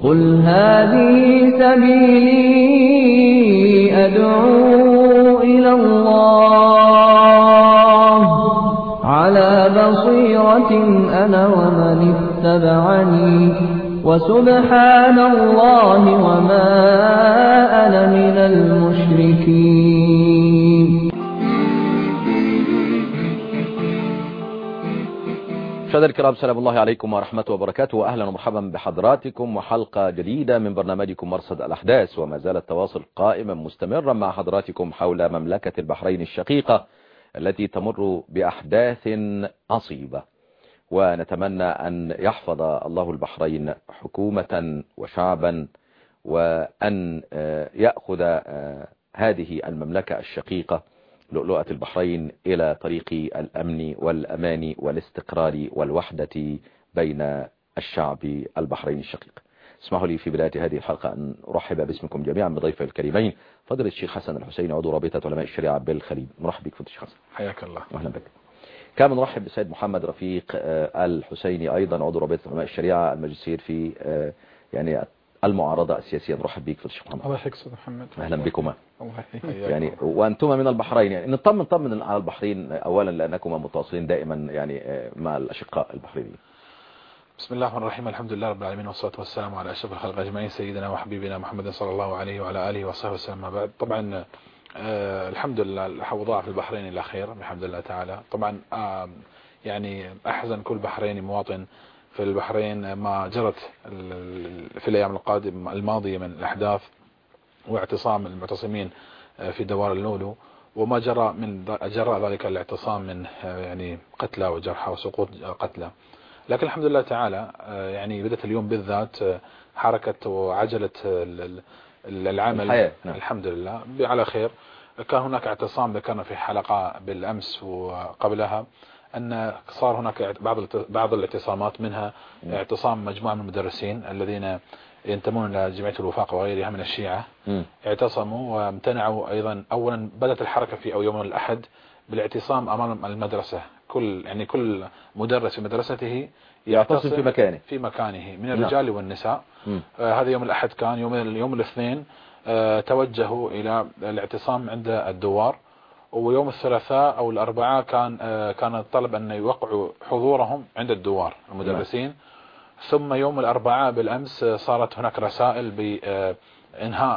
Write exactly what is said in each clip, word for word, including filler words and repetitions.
قل هذه سبيلي أدعو إلى الله على بصيرة أنا ومن اتبعني وسبحان الله وما أنا من المشركين. مشاهدينا الكرام، سلام الله عليكم ورحمة وبركاته، وأهلا ومرحبا بحضراتكم وحلقة جديدة من برنامجكم مرصد الأحداث. وما زال التواصل قائما مستمرا مع حضراتكم حول مملكة البحرين الشقيقة التي تمر بأحداث عصيبة، ونتمنى أن يحفظ الله البحرين حكومة وشعبا، وأن يأخذ هذه المملكة الشقيقة لؤلؤة البحرين إلى طريق الأمن والأمان والاستقرار والوحدة بين الشعب البحريني الشقيق. اسمحوا لي في بداية هذه الحلقة أن أرحب باسمكم جميعا بضيفي الكريمين، فضيلة الشيخ حسن الحسيني عضو رابطة علماء الشريعة بالخليج. مرحب بك فضيلة الشيخ حسن. حياك الله. أهلا بك. كما نرحب بالسيد محمد رفيق الحسيني أيضا عضو رابطة علماء الشريعة الماجستير في يعني المعارضة السياسية. مرحب بك فضيلة الشيخ محمد. الله يحفظك محمد. أهلا بكما. الله يعني وأنتما من البحرين، يعني نطمن طمن على البحرين أولا لأنكما متواصلين دائما يعني مع الأشقاء البحرينيين. بسم الله الرحمن الرحيم، الحمد لله رب العالمين، والصلاة والسلام على أشرف الخلق أجمعين، سيدنا وحبيبنا محمد صلى الله عليه وعلى آله وصحبه وسلم. ما بعد، طبعا آه الحمد لله الأوضاع في البحرين إلى خير بحمد الله تعالى. طبعا آه يعني أحزن كل بحريني مواطن في البحرين ما جرت في الأيام القادمة الماضية من الأحداث واعتصام المعتصمين في دوار اللولو، وما جرى من جرى ذلك الاعتصام من يعني قتلى وجرحى وسقوط قتلى. لكن الحمد لله تعالى يعني بدأت اليوم بالذات حركة وعجلة العمل الحياة. نعم. الحمد لله على خير. كان هناك اعتصام ذكرنا في حلقة بالأمس وقبلها أن صار هناك بعض بعض الاعتصامات، منها اعتصام مجموعة من المدرسين الذين ينتمون إلى جمعية الوفاق وغيرها من الشيعة. م. اعتصموا وامتنعوا أيضا. أولا بدأت الحركة في أو يوم الأحد بالاعتصام أمام المدرسة، كل يعني كل مدرس في مدرسته يعتصم في مكانه في مكانه من الرجال نعم. والنساء. آه هذا يوم الأحد. كان يوم يوم الاثنين آه توجهوا إلى الاعتصام عند الدوار، ويوم الثلاثاء أو الأربعاء كان آه كان الطلب أن يوقعوا حضورهم عند الدوار المدرسين. نعم. ثم يوم الأربعاء بالأمس صارت هناك رسائل بإنهاء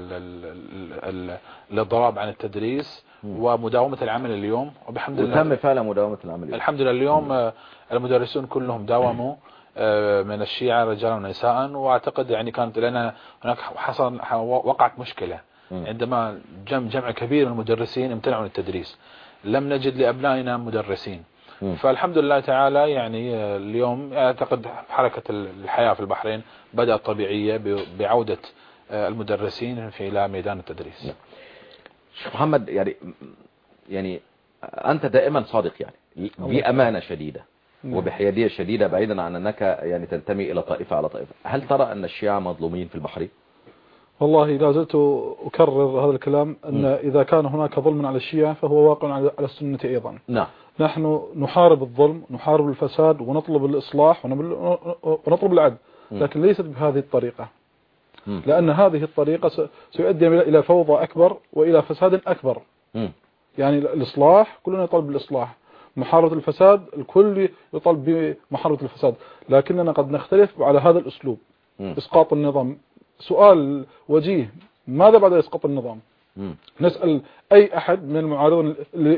الضراب عن التدريس ومداومة العمل اليوم، وبحمد الله وتم فعلا مداومة العمل اليوم. الحمد لله. اليوم المدرسون كلهم داوموا من الشيعة رجالا ونساء، واعتقد يعني كانت لنا هناك حصل وقعت مشكلة عندما جمع جمع كبير من المدرسين امتنعوا عن التدريس، لم نجد لأبنائنا مدرسين. فالحمد لله تعالى يعني اليوم اعتقد حركة الحياة في البحرين بدأت طبيعية بعودة المدرسين في إلى ميدان التدريس. شيخ محمد، يعني يعني أنت دائما صادق يعني بأمانة شديدة وبحيادية شديدة، بعيدا عن أنك يعني تنتمي إلى طائفة على طائفة. هل ترى أن الشيعة مظلومين في البحرين؟ والله لا زلت أكرر هذا الكلام، أن م. إذا كان هناك ظلم على الشيعة فهو واقع على السنة أيضا. نعم. نحن نحارب الظلم، نحارب الفساد، ونطلب الإصلاح ونطلب العدل، لكن ليست بهذه الطريقة. م. لأن هذه الطريقة سيؤدي إلى فوضى أكبر وإلى فساد أكبر. م. يعني الإصلاح كلنا يطالب بالإصلاح، محاربة الفساد الكل يطالب بمحاربة الفساد، لكننا قد نختلف على هذا الأسلوب. م. إسقاط النظام، سؤال وجيه، ماذا بعد إسقاط النظام؟ م. نسأل أي أحد من المعارضين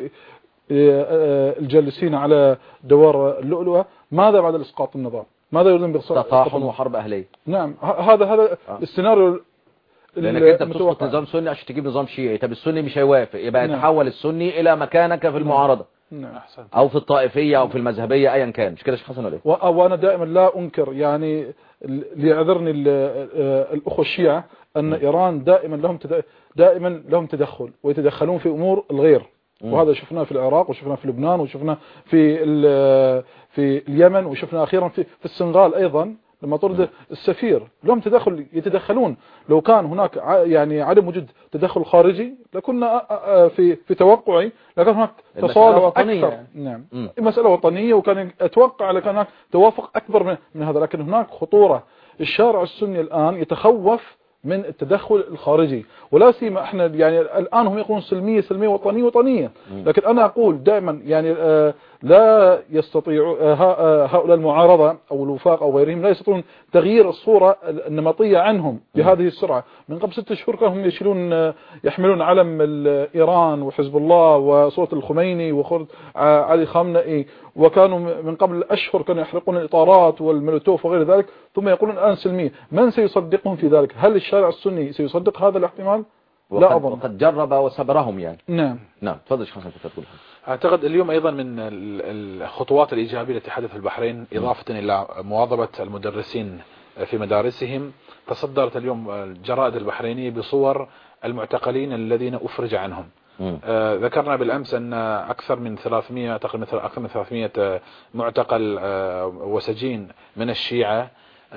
الجالسين على دوار اللؤلؤة، ماذا بعد إسقاط النظام؟ ماذا يريدون بإسقاط النظام؟ تطاحن وحرب أهلية. نعم، هذا هذا آه. السيناريو. لأنك أنت بتسقط نظام سني عشان تجيب نظام شيعي، طب السني مش هيوافق، يبقى نعم. يتحول السني إلى مكانك في المعارضة. نعم. أو في الطائفية أو في المذهبية أيا كان، مش كده يا شيخ حسن ولا إيه؟ وأنا دائما لا أنكر، يعني ليعذرني الأخوة الشيعة أن م. إيران دائما لهم دائما لهم تدخل ويتدخلون في أمور الغير، وهذا شفناه في العراق وشفناه في لبنان وشفناه في في اليمن وشفنا أخيرا في في السنغال أيضا لما طرد السفير، لهم تدخل يتدخلون. لو كان هناك يعني عدم وجود تدخل خارجي لكنا في في توقعي لكن هناك تصالح أكثر. نعم، مسألة وطنية، وكان أتوقع لكان هناك توافق أكبر من, من هذا، لكن هناك خطورة الشارع السني الآن يتخوف من التدخل الخارجي، ولا سيما احنا يعني الآن هم يقولون سلمية سلمية وطنية وطنية، لكن أنا أقول دائما يعني آه لا يستطيع آه هؤلاء المعارضة أو الوفاق أو غيرهم لا يستطيعون تغيير الصورة النمطية عنهم بهذه السرعة. من قبل ست شهور كانوا هم يشيلون آه يحملون علم إيران وحزب الله وصورة الخميني وصورة علي خامنئي، وكانوا من قبل أشهر كانوا يحرقون الإطارات والمولوتوف وغير ذلك، ثم يقولون الآن سلمية. من سيصدقهم في ذلك؟ هل الشارع السني سيصدق هذا الاحتمال؟ لا أظن. وقد جرب وصبرهم يعني. نعم نعم تفضل شيخ حسن تقول. أعتقد اليوم أيضا من الخطوات الإيجابية التي حدثت في البحرين إضافة إلى مواظبة المدرسين في مدارسهم، تصدرت اليوم الجرائد البحرينية بصور المعتقلين الذين أفرج عنهم. آه ذكرنا بالأمس أن أكثر من ثلاثمئة أكثر من ثلاثمئة معتقل آه وسجين من الشيعة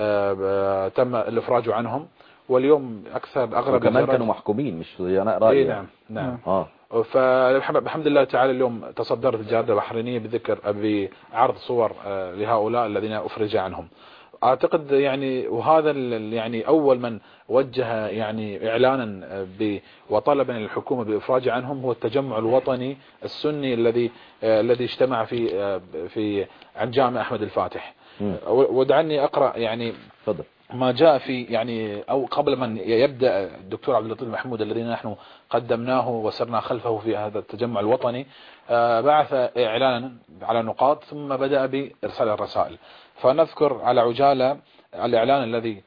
آه تم الإفراج عنهم، واليوم أكثر أغلب كمان كانوا محكومين مش ضياناء رأي. إيه نعم نعم. آه. فالحمد لله تعالى اليوم تصدرت الجرائد البحرينية بذكر بعرض صور آه لهؤلاء الذين أفرج عنهم. أعتقد يعني وهذا يعني أول من وجه يعني إعلانا وطلبا للحكومة بإفراج عنهم هو التجمع الوطني السني الذي الذي اجتمع في في عند جامع أحمد الفاتح. ودعني أقرأ يعني تفضل ما جاء في يعني أو قبل من يبدأ الدكتور عبد اللطيف محمود الذي نحن قدمناه وسرنا خلفه في هذا التجمع الوطني، بعث إعلانا على نقاط ثم بدأ بإرسال الرسائل. فنذكر على عجالة الإعلان الذي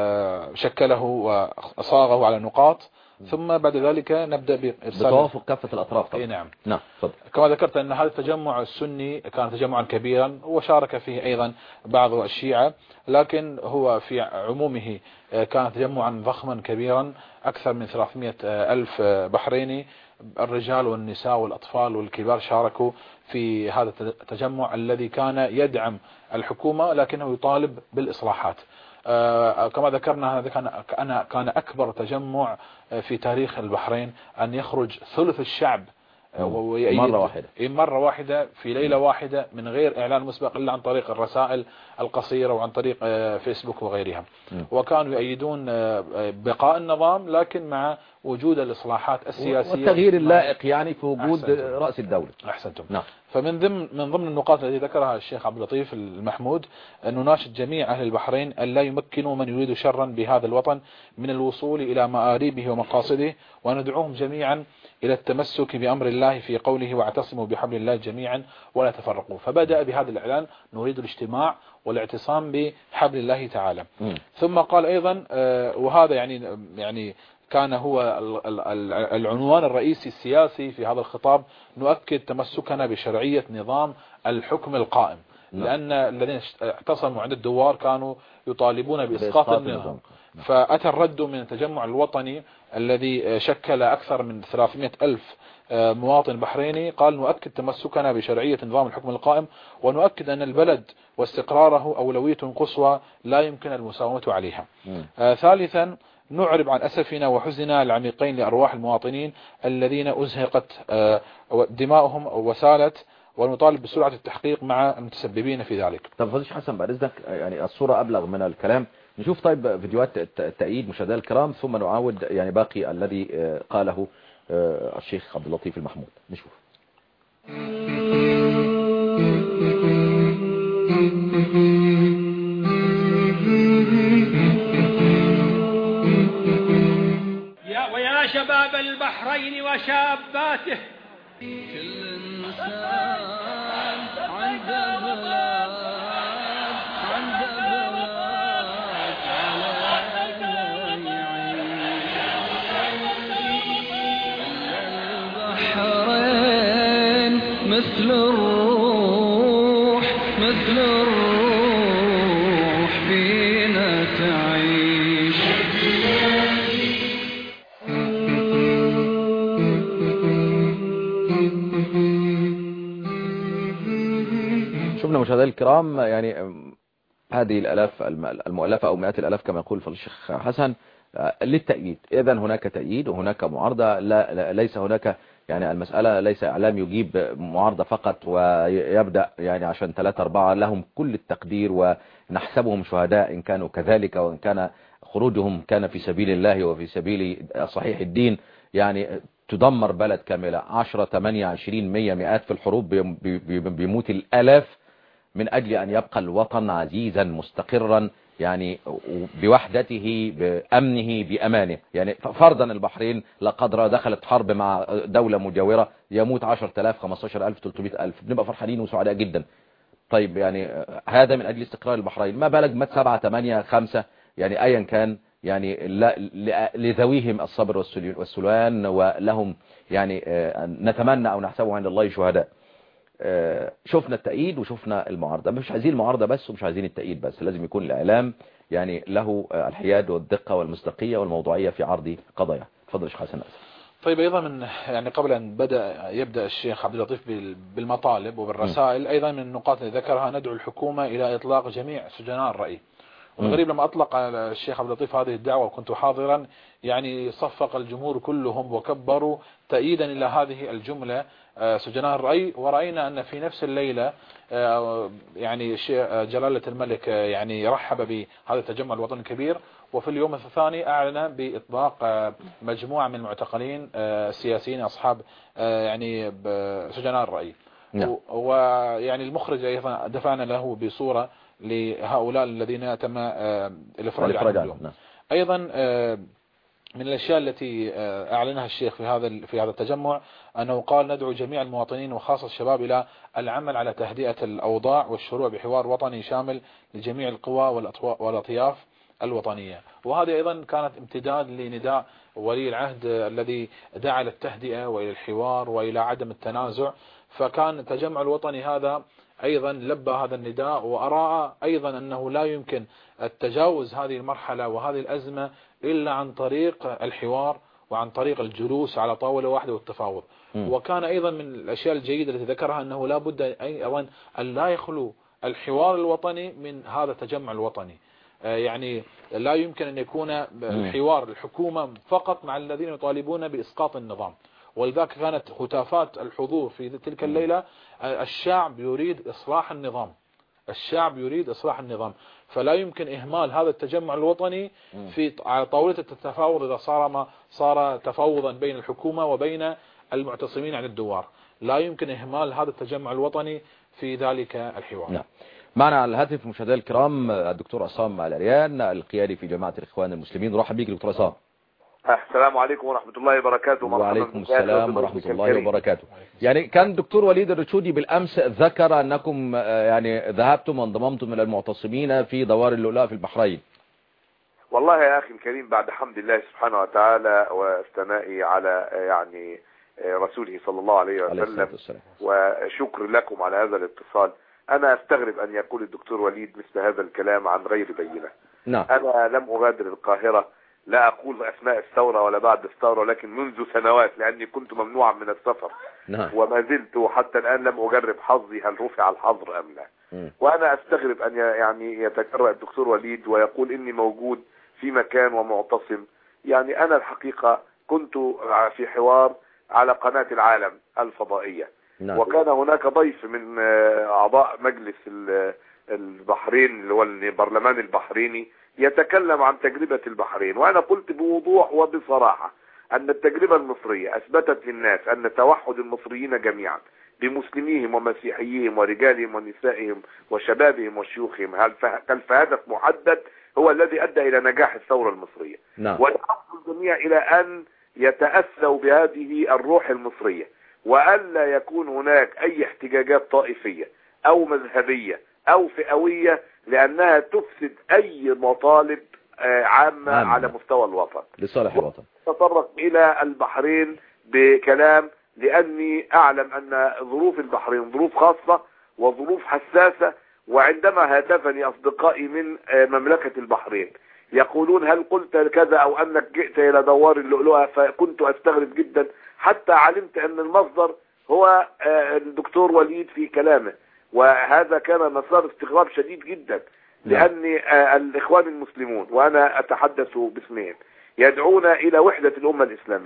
شكله وصاغه على نقاط، ثم بعد ذلك نبدأ بإرسال بتوافق كافة الأطراف طبعا. إيه نعم نعم فضل. كما ذكرت أن هذا التجمع السني كان تجمعا كبيرا وشارك فيه أيضا بعض الشيعة، لكن هو في عمومه كان تجمعا ضخما كبيرا أكثر من ثلاثمئة ألف بحريني، الرجال والنساء والأطفال والكبار شاركوا في هذا التجمع الذي كان يدعم الحكومة لكنه يطالب بالإصلاحات. آه كما ذكرنا هذا كان كان أكبر تجمع في تاريخ البحرين أن يخرج ثلث الشعب مرة واحدة مرة واحدة في ليلة واحدة من غير إعلان مسبق إلا عن طريق الرسائل القصيرة وعن طريق فيسبوك وغيرها. وكانوا يؤيدون بقاء النظام لكن مع وجود الإصلاحات السياسية والتغيير اللائق يعني في وجود أحسنتم. رأس الدولة. أحسنتم. نعم. فمن ضمن من ضمن النقاط التي ذكرها الشيخ عبد اللطيف المحمود أن نناشد جميع أهل البحرين أن لا يمكنوا من يريد شرا بهذا الوطن من الوصول إلى مآربه ومقاصده، وندعوهم جميعا إلى التمسك بأمر الله في قوله واعتصموا بحبل الله جميعا ولا تفرقوا. فبدأ بهذا الإعلان نريد الاجتماع والاعتصام بحبل الله تعالى. م. ثم قال أيضا وهذا يعني يعني كان هو العنوان الرئيسي السياسي في هذا الخطاب، نؤكد تمسكنا بشرعية نظام الحكم القائم. م. لأن الذين اعتصموا عند الدوار كانوا يطالبون بإسقاط النظام، فأتى الرد من التجمع الوطني الذي شكل أكثر من ثلاثمئة ألف مواطن بحريني، قال نؤكد تمسكنا بشرعية نظام الحكم القائم، ونؤكد أن البلد واستقراره أولوية قصوى لا يمكن المساومة عليها. آه ثالثا نعرب عن أسفنا وحزننا العميقين لأرواح المواطنين الذين أزهقت آه دماؤهم وسالت، ونطالب بسرعة التحقيق مع المتسببين في ذلك. طب فضيلة حسن بعد إذنك يعني الصورة أبلغ من الكلام، نشوف طيب فيديوهات التأييد مشاهدينا الكرام ثم نعاود يعني باقي الذي قاله الشيخ عبد اللطيف المحمود. نشوف. يا ويا شباب البحرين وشاباته، كل إنسان عنده بلاد عنده بلاد على البحرين مثل الروح مثل الروح فينا تعيش. شفنا مشاهدينا الكرام يعني هذه الآلاف المؤلفة أو مئات الآلاف كما يقول فضيلة الشيخ حسن للتأييد. إذن هناك تأييد وهناك معارضة، لا ليس هناك يعني المسألة ليس إعلام يجيب معارضة فقط ويبدأ يعني عشان ثلاثة أربعة، لهم كل التقدير ونحسبهم شهداء إن كانوا كذلك، وإن كان خروجهم كان في سبيل الله وفي سبيل صحيح الدين. يعني تدمر بلد كاملة، عشرة ثمانية عشرين مية مئات في الحروب، بيموت الآلاف من أجل أن يبقى الوطن عزيزا مستقرا، يعني بوحدته بأمنه بأمانه. يعني فرضا البحرين لا قدر دخلت حرب مع دولة مجاورة، يموت عشرة آلاف خمستاشر ألف ثلاثمائة ألف، بنبقى فرحانين وسعداء جدا. طيب يعني هذا من أجل استقرار البحرين، ما بالك مات سبعة ثمانية خمسة، يعني أيا كان، يعني لذويهم الصبر والسلوان ولهم، يعني نتمنى أو نحسبه عند الله شهداء. شفنا التأييد وشفنا المعارضة، مش عايزين المعارضة بس ومش عايزين التأييد بس، لازم يكون الإعلام يعني له الحياد والدقة والمصداقية والموضوعية في عرض قضايا. تفضل يا شيخ حسن. طيب أيضا من يعني قبل أن بدأ يبدأ الشيخ عبد اللطيف بالمطالب وبالرسائل، أيضا من النقاط اللي ذكرها ندعو الحكومة إلى إطلاق جميع سجناء الرأي. والغريب لما أطلق الشيخ عبد اللطيف هذه الدعوة وكنت حاضرا، يعني صفق الجمهور كلهم وكبروا تأييدا إلى هذه الجملة سجناء الرأي. ورأينا أن في نفس الليلة يعني جلالة الملك يعني رحب بهذا التجمع الوطني الكبير، وفي اليوم الثاني أعلن بإطلاق مجموعة من المعتقلين السياسيين أصحاب يعني سجناء الرأي. ويعني المخرج أيضا دفعنا له بصورة لهؤلاء الذين تم الإفراج عنهم. أيضا من الأشياء التي أعلنها الشيخ في هذا في هذا التجمع أنه قال ندعو جميع المواطنين وخاصة الشباب إلى العمل على تهدئة الأوضاع والشروع بحوار وطني شامل لجميع القوى والأطياف الوطنية. وهذه أيضا كانت امتداد لنداء ولي العهد الذي دعا للتهدئة وإلى الحوار وإلى عدم التنازع. فكان التجمع الوطني هذا أيضا لبى هذا النداء، وأرى أيضا أنه لا يمكن التجاوز هذه المرحلة وهذه الأزمة إلا عن طريق الحوار وعن طريق الجلوس على طاولة واحدة والتفاوض. م. وكان أيضا من الأشياء الجيدة التي ذكرها أنه لا بد أيضا أن لا يخلو الحوار الوطني من هذا التجمع الوطني. يعني لا يمكن أن يكون الحوار الحكومة فقط مع الذين يطالبون بإسقاط النظام. ولذلك كانت هتافات الحضور في تلك الليلة الشعب يريد إصلاح النظام، الشعب يريد إصلاح النظام. فلا يمكن إهمال هذا التجمع الوطني في على طاولة التفاوض إذا صار ما صار تفاوضا بين الحكومة وبين المعتصمين عن الدوار. لا يمكن إهمال هذا التجمع الوطني في ذلك الحوار. نعم. معنا على الهاتف مشاهدينا الكرام الدكتور عصام العريان القيادي في جماعة الإخوان المسلمين. رحب بك دكتور عصام. السلام عليكم ورحمة الله وبركاته. وعليكم السلام ورحمة الله وبركاته. يعني كان الدكتور وليد الرشودي بالأمس ذكر أنكم يعني ذهبتم وانضممتم إلى المعتصمين في دوار اللؤلؤة في البحرين. والله يا أخي الكريم، بعد حمد الله سبحانه وتعالى والثناء على يعني رسوله صلى الله عليه وسلم وشكر لكم على هذا الاتصال، أنا أستغرب أن يقول الدكتور وليد مثل هذا الكلام عن غير بينة. نعم. أنا لم أغادر القاهرة، لا أقول أثناء الثورة ولا بعد الثورة، لكن منذ سنوات لأني كنت ممنوعا من السفر. نعم. وما زلت وحتى الآن لم أجرب حظي هل رفع الحظر أم لا. م. وأنا أستغرب أن يعني يتجرأ الدكتور وليد ويقول إني موجود في مكان ومعتصم. يعني أنا الحقيقة كنت في حوار على قناة العالم الفضائية. نعم. وكان هناك ضيف من أعضاء مجلس البحرين اللي هو البرلمان البحريني يتكلم عن تجربة البحرين، وأنا قلت بوضوح وبصراحة أن التجربة المصرية أثبتت للناس أن توحد المصريين جميعا بمسلميهم ومسيحيهم ورجالهم ونسائهم وشبابهم وشيوخهم كالفهدف محدد هو الذي أدى إلى نجاح الثورة المصرية. نعم. ودعوت الجميع إلى أن يتأسوا بهذه الروح المصرية، وألا يكون هناك أي احتجاجات طائفية أو مذهبية أو فئوية، لأنها تفسد أي مطالب عامة عام. على مستوى الوطن لصالح الوطن. تطرق إلى البحرين بكلام لأني أعلم أن ظروف البحرين ظروف خاصة وظروف حساسة. وعندما هاتفني أصدقائي من مملكة البحرين يقولون هل قلت كذا أو أنك جئت إلى دوار اللؤلؤة، فكنت أستغرب جدا حتى علمت أن المصدر هو الدكتور وليد في كلامه، وهذا كان مسار استغراب شديد جدا. لأن الإخوان المسلمون وأنا أتحدث باسمهم يدعون إلى وحدة الأمة الإسلامية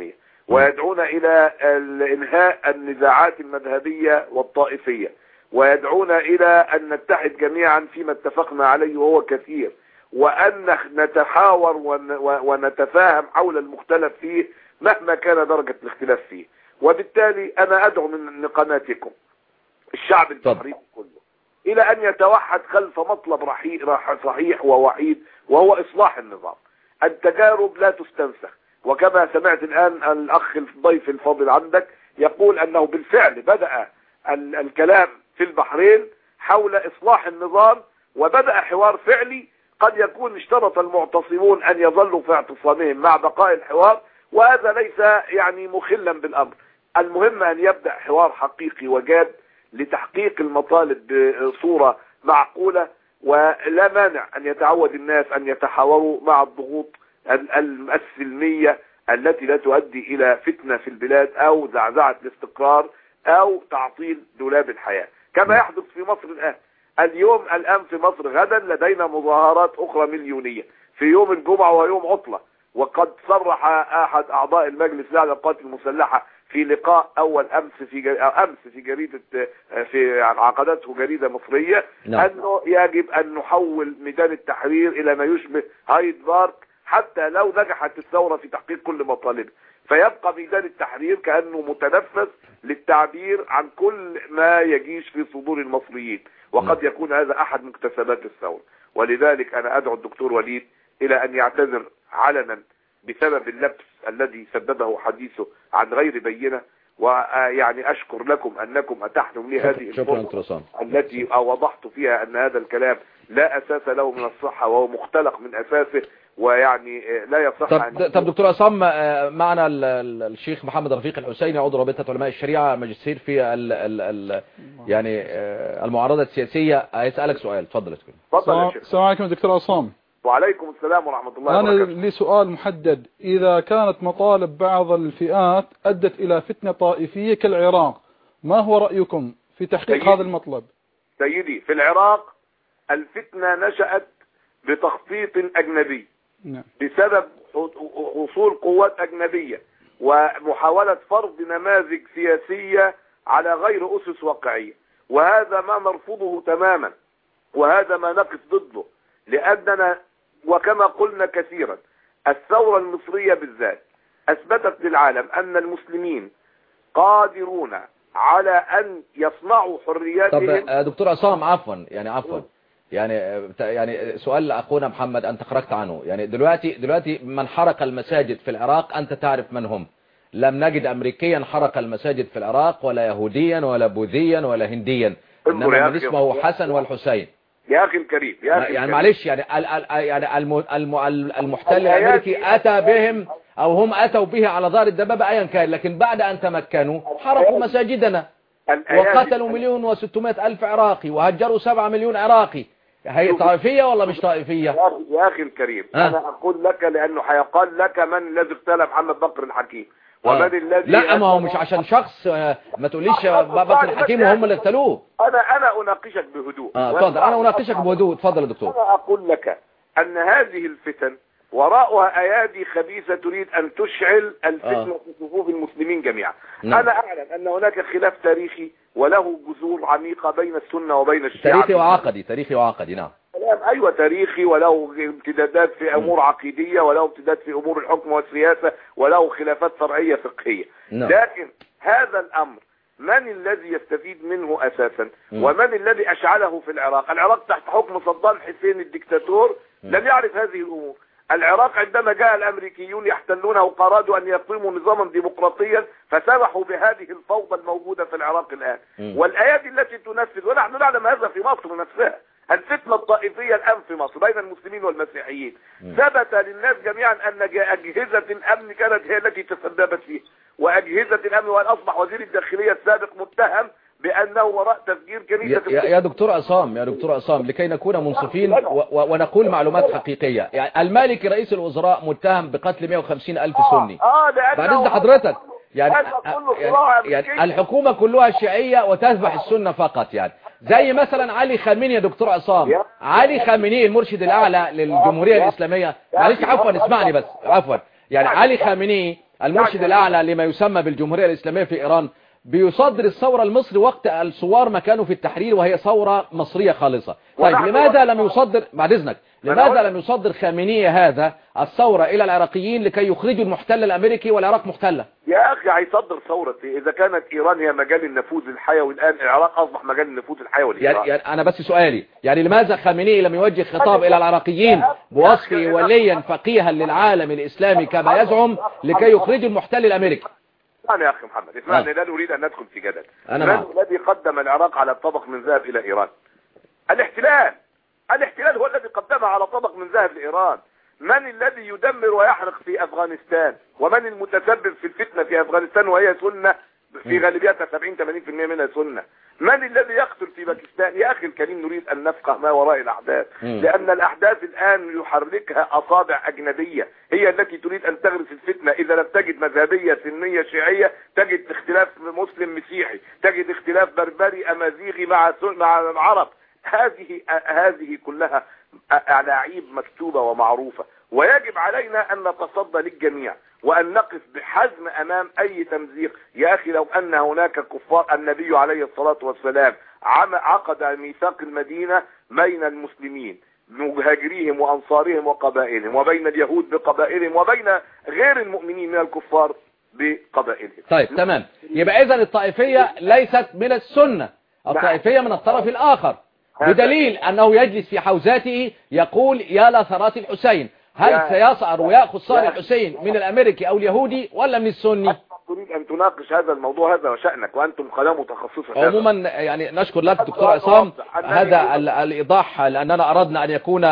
ويدعون إلى إنهاء النزاعات المذهبية والطائفية، ويدعون إلى أن نتحد جميعا فيما اتفقنا عليه وهو كثير، وأن نتحاور ونتفاهم حول المختلف فيه مهما كان درجة الاختلاف فيه. وبالتالي أنا أدعو من قناتكم الشعب البحريني كله إلى أن يتوحد خلف مطلب صحيح ووحيد، وهو إصلاح النظام. التجارب لا تستنسخ، وكما سمعت الآن الأخ الضيف الفاضل عندك يقول أنه بالفعل بدأ الكلام في البحرين حول إصلاح النظام، وبدأ حوار فعلي. قد يكون اشترط المعتصمون أن يظلوا في اعتصامهم مع بقاء الحوار، وهذا ليس يعني مخلا بالأمر. المهم أن يبدأ حوار حقيقي وجاد لتحقيق المطالب بصورة معقولة، ولا مانع أن يتعود الناس أن يتحاوروا مع الضغوط السلمية التي لا تؤدي إلى فتنة في البلاد أو زعزعة الاستقرار أو تعطيل دولاب الحياة كما يحدث في مصر الآن. اليوم الآن في مصر غدا لدينا مظاهرات أخرى مليونية في يوم الجمعة ويوم عطلة، وقد صرح أحد أعضاء المجلس الأعلى للقوات المسلحة في لقاء أول أمس في أمس في جريدة في عقدته جريدة مصرية نعم. أنه يجب أن نحول ميدان التحرير إلى ما يشبه هايد بارك حتى لو نجحت الثورة في تحقيق كل مطالبها، فيبقى ميدان التحرير كأنه متنفس للتعبير عن كل ما يجيش في صدور المصريين، وقد يكون هذا أحد مكتسبات الثورة. ولذلك أنا أدعو الدكتور وليد إلى أن يعتذر علنا بسبب اللبس الذي سببه حديثه عن غير بينة، ويعني أشكر لكم أنكم أتحتم لي هذه الفرصة التي وضحت فيها أن هذا الكلام لا أساس له من الصحة وهو مختلق من أساسه، ويعني لا يصح. طب, طب دكتور عصام، معنا الشيخ محمد رفيق الحسيني عضو رابطة علماء الشريعة ماجستير في ال ال ال يعني المعارضة السياسية، هيسألك سؤال. اتفضل. السلام عليكم دكتور عصام. وعليكم السلام ورحمة الله وبركاته. أنا لي سؤال محدد. إذا كانت مطالب بعض الفئات أدت إلى فتنة طائفية كالعراق، ما هو رأيكم في تحقيق سيدي. هذا المطلب؟ سيدي، في العراق الفتنة نشأت بتخطيط أجنبي نعم. بسبب حصول قوات أجنبية ومحاولة فرض نماذج سياسية على غير أسس واقعية، وهذا ما نرفضه تماما، وهذا ما نقف ضده، لأننا وكما قلنا كثيرا الثورة المصرية بالذات أثبتت للعالم أن المسلمين قادرون على أن يصنعوا حرياتهم. طب دكتور عصام، عفوا يعني عفوا يعني يعني سؤال لأخونا محمد أنت خرجت عنه. يعني دلوقتي دلوقتي من حرق المساجد في العراق أنت تعرف من هم. لم نجد أمريكيا حرق المساجد في العراق، ولا يهوديا ولا بوذيا ولا هنديا، إنما من اسمه حسن والحسين. يا أخي الكريم يا أخي يعني الكريم. معلش يعني يعني المحتل الأمريكي أتى بهم أو هم أتوا به على ظهر الدبابة أيا كان، لكن بعد أن تمكنوا حرقوا مساجدنا وقتلوا مليون وستمائة ألف عراقي وهجروا سبعة مليون عراقي. هي طائفية ولا مش طائفية؟ يا أخي الكريم أه؟ أنا أقول لك لأنه حيقال لك من الذي اغتال محمد بكر الحكيم ومن أه. الذي لا، ما هو مش عشان شخص، ما تقوليش بكر الحكيم وهم اللي اغتالوه. أنا أنا أناقشك بهدوء. اه اتفضل. أنا أناقشك بهدوء. اتفضل يا دكتور. أنا أقول لك أن هذه الفتن وراءها أيادي خبيثة تريد أن تشعل الفتنة آه. في صفوف المسلمين جميعا. نعم. أنا أعلم أن هناك خلاف تاريخي وله جذور عميقة بين السنة وبين الشيعة. تاريخي وعقدي. تاريخي وعقدي. نعم. أيوة، تاريخي، وله امتدادات في أمور عقيدية، وله امتداد في أمور الحكم والسياسة، وله خلافات فرعية فقهية. نعم. لكن هذا الأمر من الذي يستفيد منه أساسا؟ م. ومن الذي أشعله في العراق؟ العراق تحت حكم صدام حسين الدكتاتور م. لم يعرف هذه الأمور. العراق عندما جاء الأمريكيون يحتلونه وأرادوا أن يقيموا نظاما ديمقراطيا فسمحوا بهذه الفوضى الموجودة في العراق الآن. م. والآيات التي تنفذ، ونحن نعلم هذا في مصر نفسها، الفتنة الطائفية الآن في مصر بين المسلمين والمسيحيين، ثبت للناس جميعا أن أجهزة الأمن كانت هي التي تسببت فيه، وأجهزة الأمن، وأن أصبح وزير الداخلية السابق متهم بأنه وراء تفجير كنيسة. يا, يا دكتور عصام يا دكتور عصام لكي نكون منصفين و ونقول معلومات حقيقية، يعني المالكي رئيس الوزراء متهم بقتل مئة وخمسين ألف سني. اه بعد إذن حضرتك يعني, يعني, يعني الحكومة كلها شيعية وتذبح السنة فقط، يعني زي مثلا علي خامنئي يا دكتور عصام. علي خامنئي المرشد الأعلى للجمهورية الإسلامية، معلش عفوا اسمعني بس عفوا، يعني علي خامنئي المرشد يعني الأعلى لما يسمى بالجمهورية الإسلامية في إيران بيصدر الثورة المصري وقت الثوار ما كانوا في التحرير وهي ثورة مصرية خالصة. طيب لماذا لم يصدر بعد إذنك لماذا لم يصدر خامنئي هذا الثورة إلى العراقيين لكي يخرجوا المحتل الأمريكي والعراق محتلة؟ يا أخي هيصدر ثورة إذا كانت إيران هي مجال النفوذ الحيوي، الآن العراق أصبح مجال النفوذ الحيوي. يعني, يعني أنا بس سؤالي يعني لماذا خامنئي لم يوجه خطاب إلى العراقيين بوصفه وليا فقيها للعالم الإسلامي كما يزعم لكي يخرجوا المحتل الأمريكي؟ اسمعني يا أخي محمد، اسمعني. لا نريد أن ندخل في جدل. أنا من الذي قدم العراق على طبق من ذهب إلى إيران؟ الاحتلال. الاحتلال هو الذي قدمها على طبق من ذهب لإيران. من الذي يدمر ويحرق في أفغانستان؟ ومن المتسبب في الفتنة في أفغانستان وهي سنة في غالبيتها سبعين ثمانين بالمئة منها سنة؟ من الذي يقتل في باكستان؟ يا أخي الكريم نريد أن نفقه ما وراء الأحداث، لأن الأحداث الآن يحركها أصابع أجنبية هي التي تريد أن تغرس الفتنة. إذا لم تجد مذهبية سنية شيعية تجد اختلاف مسلم مسيحي، تجد اختلاف بربري أمازيغي مع مع عرب. هذه هذه كلها ألاعيب مكتوبة ومعروفة، ويجب علينا أن نتصدى للجميع وأن نقف بحزم أمام أي تمزيق. يا أخي لو أن هناك كفار، النبي عليه الصلاة والسلام عقد ميثاق المدينة بين المسلمين مهاجريهم وأنصارهم وقبائلهم، وبين اليهود بقبائلهم، وبين غير المؤمنين من الكفار بقبائلهم. طيب تمام، يبقى إذن الطائفية ليست من السنة، الطائفية من الطرف الآخر، بدليل أنه يجلس في حوزاته يقول يا لثرات الحسين. هل سيصعر ويأخذ صار الحسين من الأمريكي أو اليهودي ولا من السني؟ تريد أن تناقش هذا الموضوع، هذا وشأنك، وأنتم قناة متخصصة. عموما يعني نشكر لك دكتور عصام هذا الإيضاح، لأننا أردنا أن يكون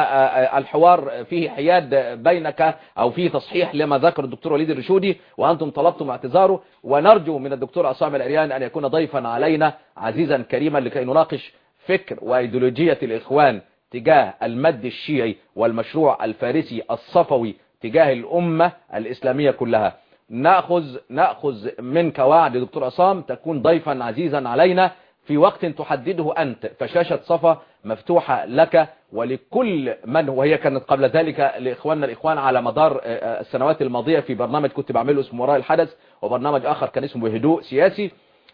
الحوار فيه حياد بينك أو فيه تصحيح لما ذكر الدكتور وليد الرشودي، وأنتم طلبتم اعتذاره، ونرجو من الدكتور عصام العريان أن يكون ضيفا علينا عزيزا كريما لكي نناقش فكر وإيديولوجية الإخوان تجاه المد الشيعي والمشروع الفارسي الصفوي تجاه الأمة الإسلامية كلها. نأخذ نأخذ منك وعد دكتور عصام تكون ضيفا عزيزا علينا في وقت تحدده أنت، فشاشة صفا مفتوحة لك ولكل من، وهي كانت قبل ذلك لإخواننا الإخوان على مدار السنوات الماضية في برنامج كنت بعمله اسمه وراء الحدث، وبرنامج آخر كان اسمه هدوء سياسي.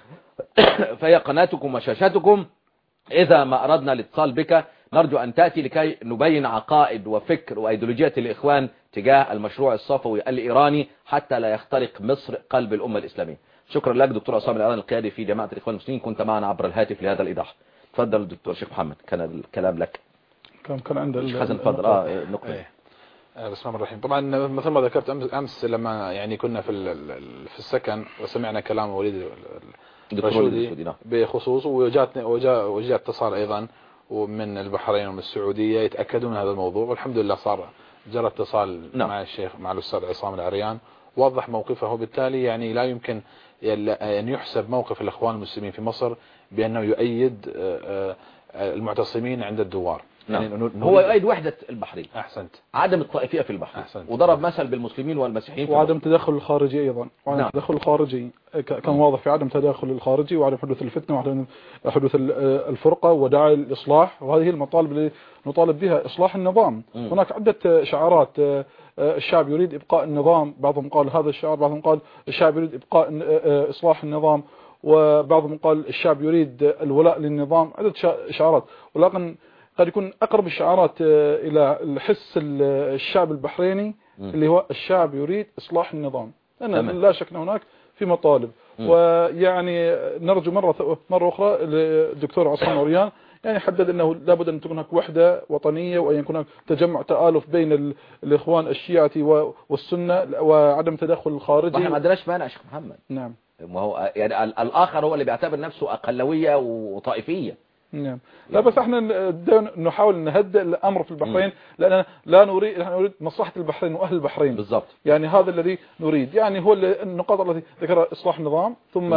فهي قناتكم وشاشتكم. إذا ما أردنا الاتصال بك نرجو أن تأتي لكي نبين عقائد وفكر وأيديولوجية الإخوان تجاه المشروع الصفوي الإيراني حتى لا يخترق مصر قلب الأمة الإسلامية. شكرا لك دكتور عصام العريان القيادي في جماعة الإخوان المسلمين، كنت معنا عبر الهاتف لهذا الإيضاح. تفضل دكتور شيخ محمد، كان الكلام لك. كان كان عند حسن تفضل. اه نقطة. بسم الله الرحمن الرحيم. طبعا مثل ما ذكرت أمس, أمس لما يعني كنا في في السكن وسمعنا كلام وليد الرشودي بخصوص، وجاتنا وجاء وجاء اتصال أيضا ومن البحرين ومن السعودية يتأكدون من هذا الموضوع، والحمد لله صار جرى اتصال نعم. مع الشيخ مع الأستاذ عصام العريان وضح موقفه، بالتالي يعني لا يمكن أن يحسب موقف الإخوان المسلمين في مصر بأنه يؤيد المعتصمين عند الدوار. نعم. يعني هو يؤيد وحدة البحرين. أحسنت. عدم الطائفية في البحرين. أحسنت. وضرب مثل بالمسلمين والمسيحيين في وعدم تدخل الخارجي أيضا، وعدم نعم. تدخل الخارجي كان واضح في عدم تدخل الخارجي وعدم حدوث الفتنة وعدم حدوث الفرقة ودعاء الإصلاح، وهذه المطالب اللي نطالب بها إصلاح النظام. م. هناك عدة شعارات، الشعب يريد إبقاء النظام، بعضهم قال هذا الشعار، بعضهم قال الشعب يريد إبقاء إصلاح النظام، وبعضهم قال الشعب يريد الولاء للنظام، عدة شعارات. ولكن قد يكون أقرب الشعارات إلى الحس الشعب البحريني م. اللي هو الشعب يريد إصلاح النظام، لأن لا شك هناك في مطالب. م. ويعني نرجو مرة مرة أخرى الدكتور عصام العريان يعني حدد أنه لابد أن تكون هناك وحدة وطنية، وأن يكون هناك تجمع تآلف بين الإخوان الشيعة والسنة وعدم تدخل الخارجي. احنا ما عندناش مانع شيخ محمد. نعم. ما هو يعني الآخر هو اللي بيعتبر نفسه أقلوية وطائفية. نعم. لا بس احنا نحاول نهدئ الامر في البحرين، لان لا نريد احنا نريد مصلحه البحرين واهل البحرين بالضبط. يعني هذا الذي نريد، يعني هو النقاط التي ذكرها اصلاح النظام، ثم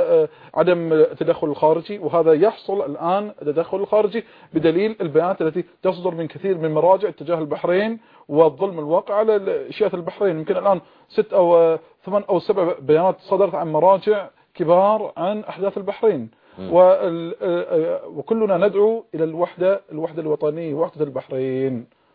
عدم التدخل الخارجي، وهذا يحصل الان التدخل الخارجي بدليل البيانات التي تصدر من كثير من مراجع اتجاه البحرين والظلم الواقع على شيعة البحرين. يمكن الان ست او ثمان او سبع بيانات صدرت عن مراجع كبار عن احداث البحرين، وكلنا ندعو إلى الوحدة الوحدة الوطنية، وحدة البحرين.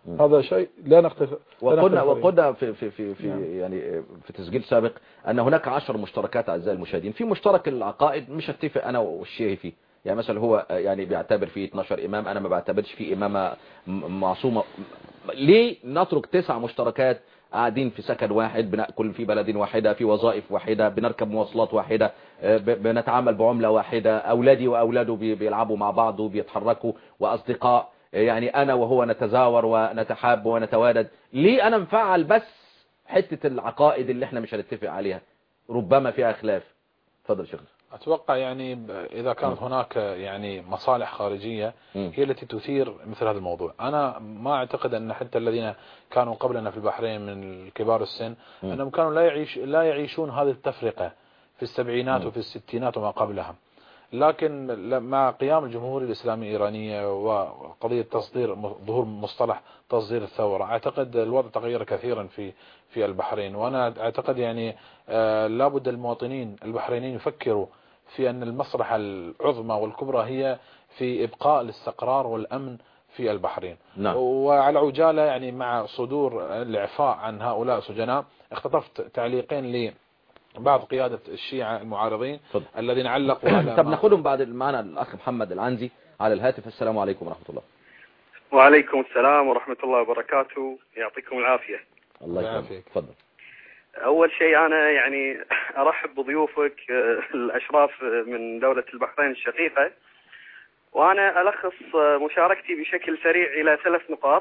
هذا شيء لا نختلف. وقلنا وقلنا في في في, في نعم. يعني في تسجيل سابق ان هناك عشر مشتركات اعزائي المشاهدين. في مشترك العقائد مش هتفق انا والشيعي فيه، يعني مثلا هو يعني بيعتبر فيه اثناشر امام، انا ما بعتبرش فيه امامه معصومه. ليه نترك تسع مشتركات قاعدين في سكن واحد، بناكل في بلد واحده، في وظائف واحده، بنركب مواصلات واحده، بنتعامل بعمله واحده، اولادي واولاده بيلعبوا مع بعض وبيتحركوا واصدقاء، يعني انا وهو نتزاور ونتحاب ونتوالد. ليه انا مفعل بس حته العقائد اللي احنا مش هنتفق عليها ربما فيها خلاف؟ اتفضل شيخ. اتوقع يعني اذا كانت هناك يعني مصالح خارجية هي التي تثير مثل هذا الموضوع. انا ما اعتقد ان حتى الذين كانوا قبلنا في البحرين من كبار السن انهم كانوا لا يعيش لا يعيشون هذه التفرقة في السبعينات وفي الستينات وما قبلها، لكن مع قيام الجمهورية الإسلامية الإيرانية وقضية تصدير ظهور مصطلح تصدير الثورة، أعتقد الوضع تغير كثيرا في في البحرين. وأنا أعتقد يعني آه لابد المواطنين البحرينيين يفكروا في أن المصلحة العظمى والكبرى هي في إبقاء الاستقرار والأمن في البحرين. نعم. وعلى عجالة يعني مع صدور الإعفاء عن هؤلاء السجناء اختطفت تعليقين لي بعض قيادة الشيعة المعارضين فضل. الذين علقوا على طب ناخدهم بعد معنا الأخ محمد العنزي على الهاتف. السلام عليكم ورحمة الله. وعليكم السلام ورحمة الله وبركاته، يعطيكم العافية. الله يعافيك. تفضل. أول شيء أنا يعني أرحب بضيوفك الأشراف من دولة البحرين الشقيقة، وأنا ألخص مشاركتي بشكل سريع إلى ثلاث نقاط.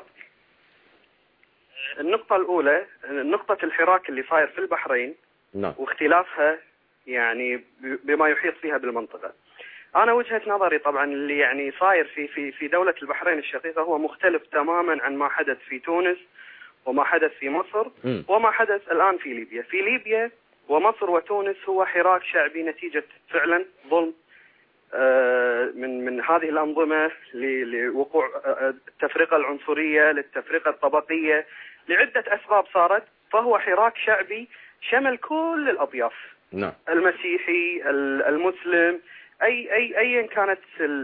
النقطة الأولى نقطة الحراك اللي صاير في البحرين نعم. واختلافها يعني بما يحيط فيها بالمنطقة. أنا وجهة نظري طبعا اللي يعني صاير في في في دولة البحرين الشقيقة هو مختلف تماما عن ما حدث في تونس وما حدث في مصر م. وما حدث الآن في ليبيا. في ليبيا ومصر وتونس هو حراك شعبي نتيجة فعلا ظلم من من هذه الأنظمة لوقوع التفرقة العنصرية للتفرقة الطبقية لعدة أسباب صارت، فهو حراك شعبي شمل كل الأطياف. نعم. المسيحي، المسلم، أي أي أيا كانت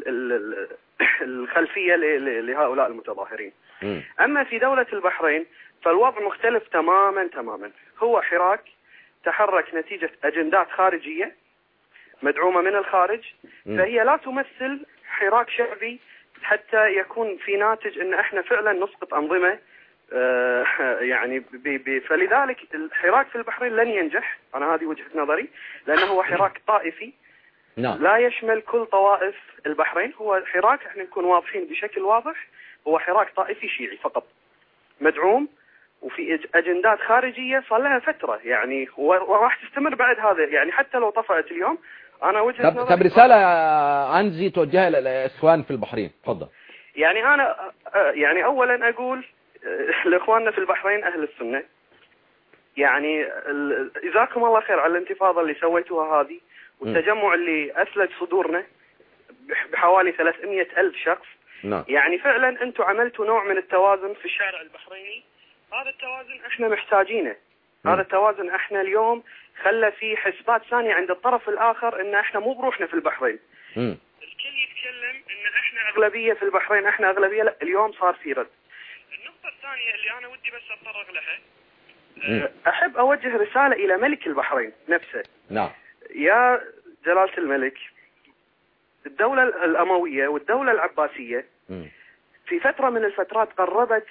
الخلفية لهؤلاء المتظاهرين. م. أما في دولة البحرين فالوضع مختلف تماما تماما. هو حراك تحرك نتيجة أجندات خارجية مدعومة من الخارج، م. فهي لا تمثل حراك شعبي حتى يكون في ناتج أن احنا فعلا نسقط أنظمة. آه يعني بي بي فلذلك الحراك في البحرين لن ينجح، أنا هذه وجهة نظري، لأنه هو حراك طائفي. نعم. لا يشمل كل طوائف البحرين. هو حراك احنا نكون واضحين بشكل واضح، هو حراك طائفي شيعي فقط مدعوم وفي أجندات خارجية صار لها فترة يعني، وراح تستمر بعد هذا يعني حتى لو طفأت اليوم. أنا وجهة نظري. طب رسالة عنزي توجهها للإخوان في البحرين، تفضل. يعني أنا يعني أولا أقول لإخواننا في البحرين أهل السنة، يعني جزاكم الله خير على الانتفاضة اللي سويتوها هذه والتجمع اللي أسلج صدورنا بحوالي ثلاثمئة ألف شخص. نعم. يعني فعلا أنتم عملتوا نوع من التوازن في الشارع البحريني. هذا التوازن احنا محتاجينه. م. هذا التوازن احنا اليوم خلى في حسبات ثانية عند الطرف الآخر ان احنا مو بروحنا في البحرين. م. الكل يتكلم ان احنا أغلبية في البحرين، احنا أغلبية، لا اليوم صار في رد. النقطة الثانية اللي أنا ودي بس أتطرق لها، م. أحب أوجه رسالة إلى ملك البحرين نفسه. نعم. يا جلالة الملك، الدولة الأموية والدولة العباسية م. في فترة من الفترات قربت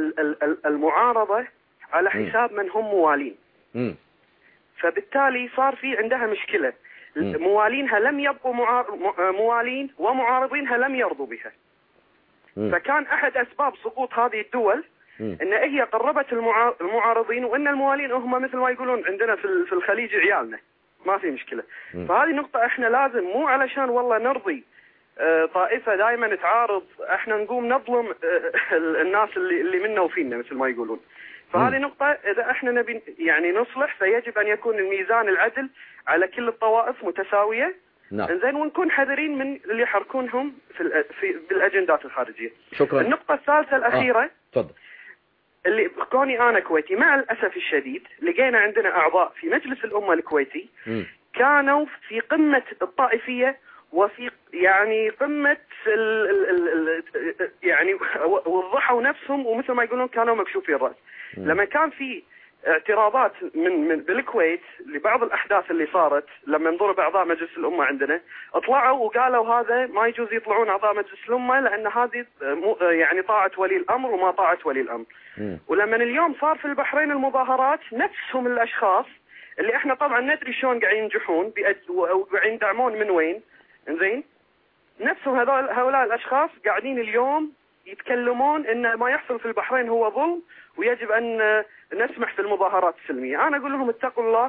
المعارضة على حساب من هم موالين. م. فبالتالي صار في عندها مشكلة. م. موالينها لم يبقوا موالين ومعارضينها لم يرضوا بها. م. فكان أحد أسباب سقوط هذه الدول م. ان هي قربت المعارضين، وان الموالين هم مثل ما يقولون عندنا في الخليج عيالنا، ما في مشكلة. م. فهذه نقطة احنا لازم مو علشان والله نرضي اه طائفة دائما تعارض احنا نقوم نظلم اه الناس اللي اللي منا وفينا مثل ما يقولون. فهذه م. نقطة اذا احنا نبي يعني نصلح فيجب ان يكون الميزان العدل على كل الطوائف متساوية. نعم. زين، ونكون حذرين من اللي يحركونهم في في بالاجندات الخارجية. شكرا. النقطة الثالثة الأخيرة. تفضل. آه. اللي كوني أنا كويتي مع الأسف الشديد لقينا عندنا أعضاء في مجلس الأمة الكويتي م. كانوا في قمة الطائفية وفي يعني قمة ال ال ال يعني وضحوا نفسهم، ومثل ما يقولون كانوا مكشوفي الرأس. لما كان في اعتراضات من, من بالكويت لبعض الأحداث اللي صارت لما انضرب أعضاء مجلس الأمة عندنا، اطلعوا وقالوا هذا ما يجوز يطلعون أعضاء مجلس الأمة لأن هذه يعني طاعة ولي الأمر وما طاعة ولي الأمر. ولما اليوم صار في البحرين المظاهرات، نفسهم الأشخاص اللي احنا طبعا ندري شلون قاعدين ينجحون وقاعدين يدعمون من وين، انزين، نفسهم هذول هؤلاء الاشخاص قاعدين اليوم يتكلمون ان ما يحصل في البحرين هو ظلم ويجب ان نسمح في المظاهرات السلميه. انا اقول لهم اتقوا الله،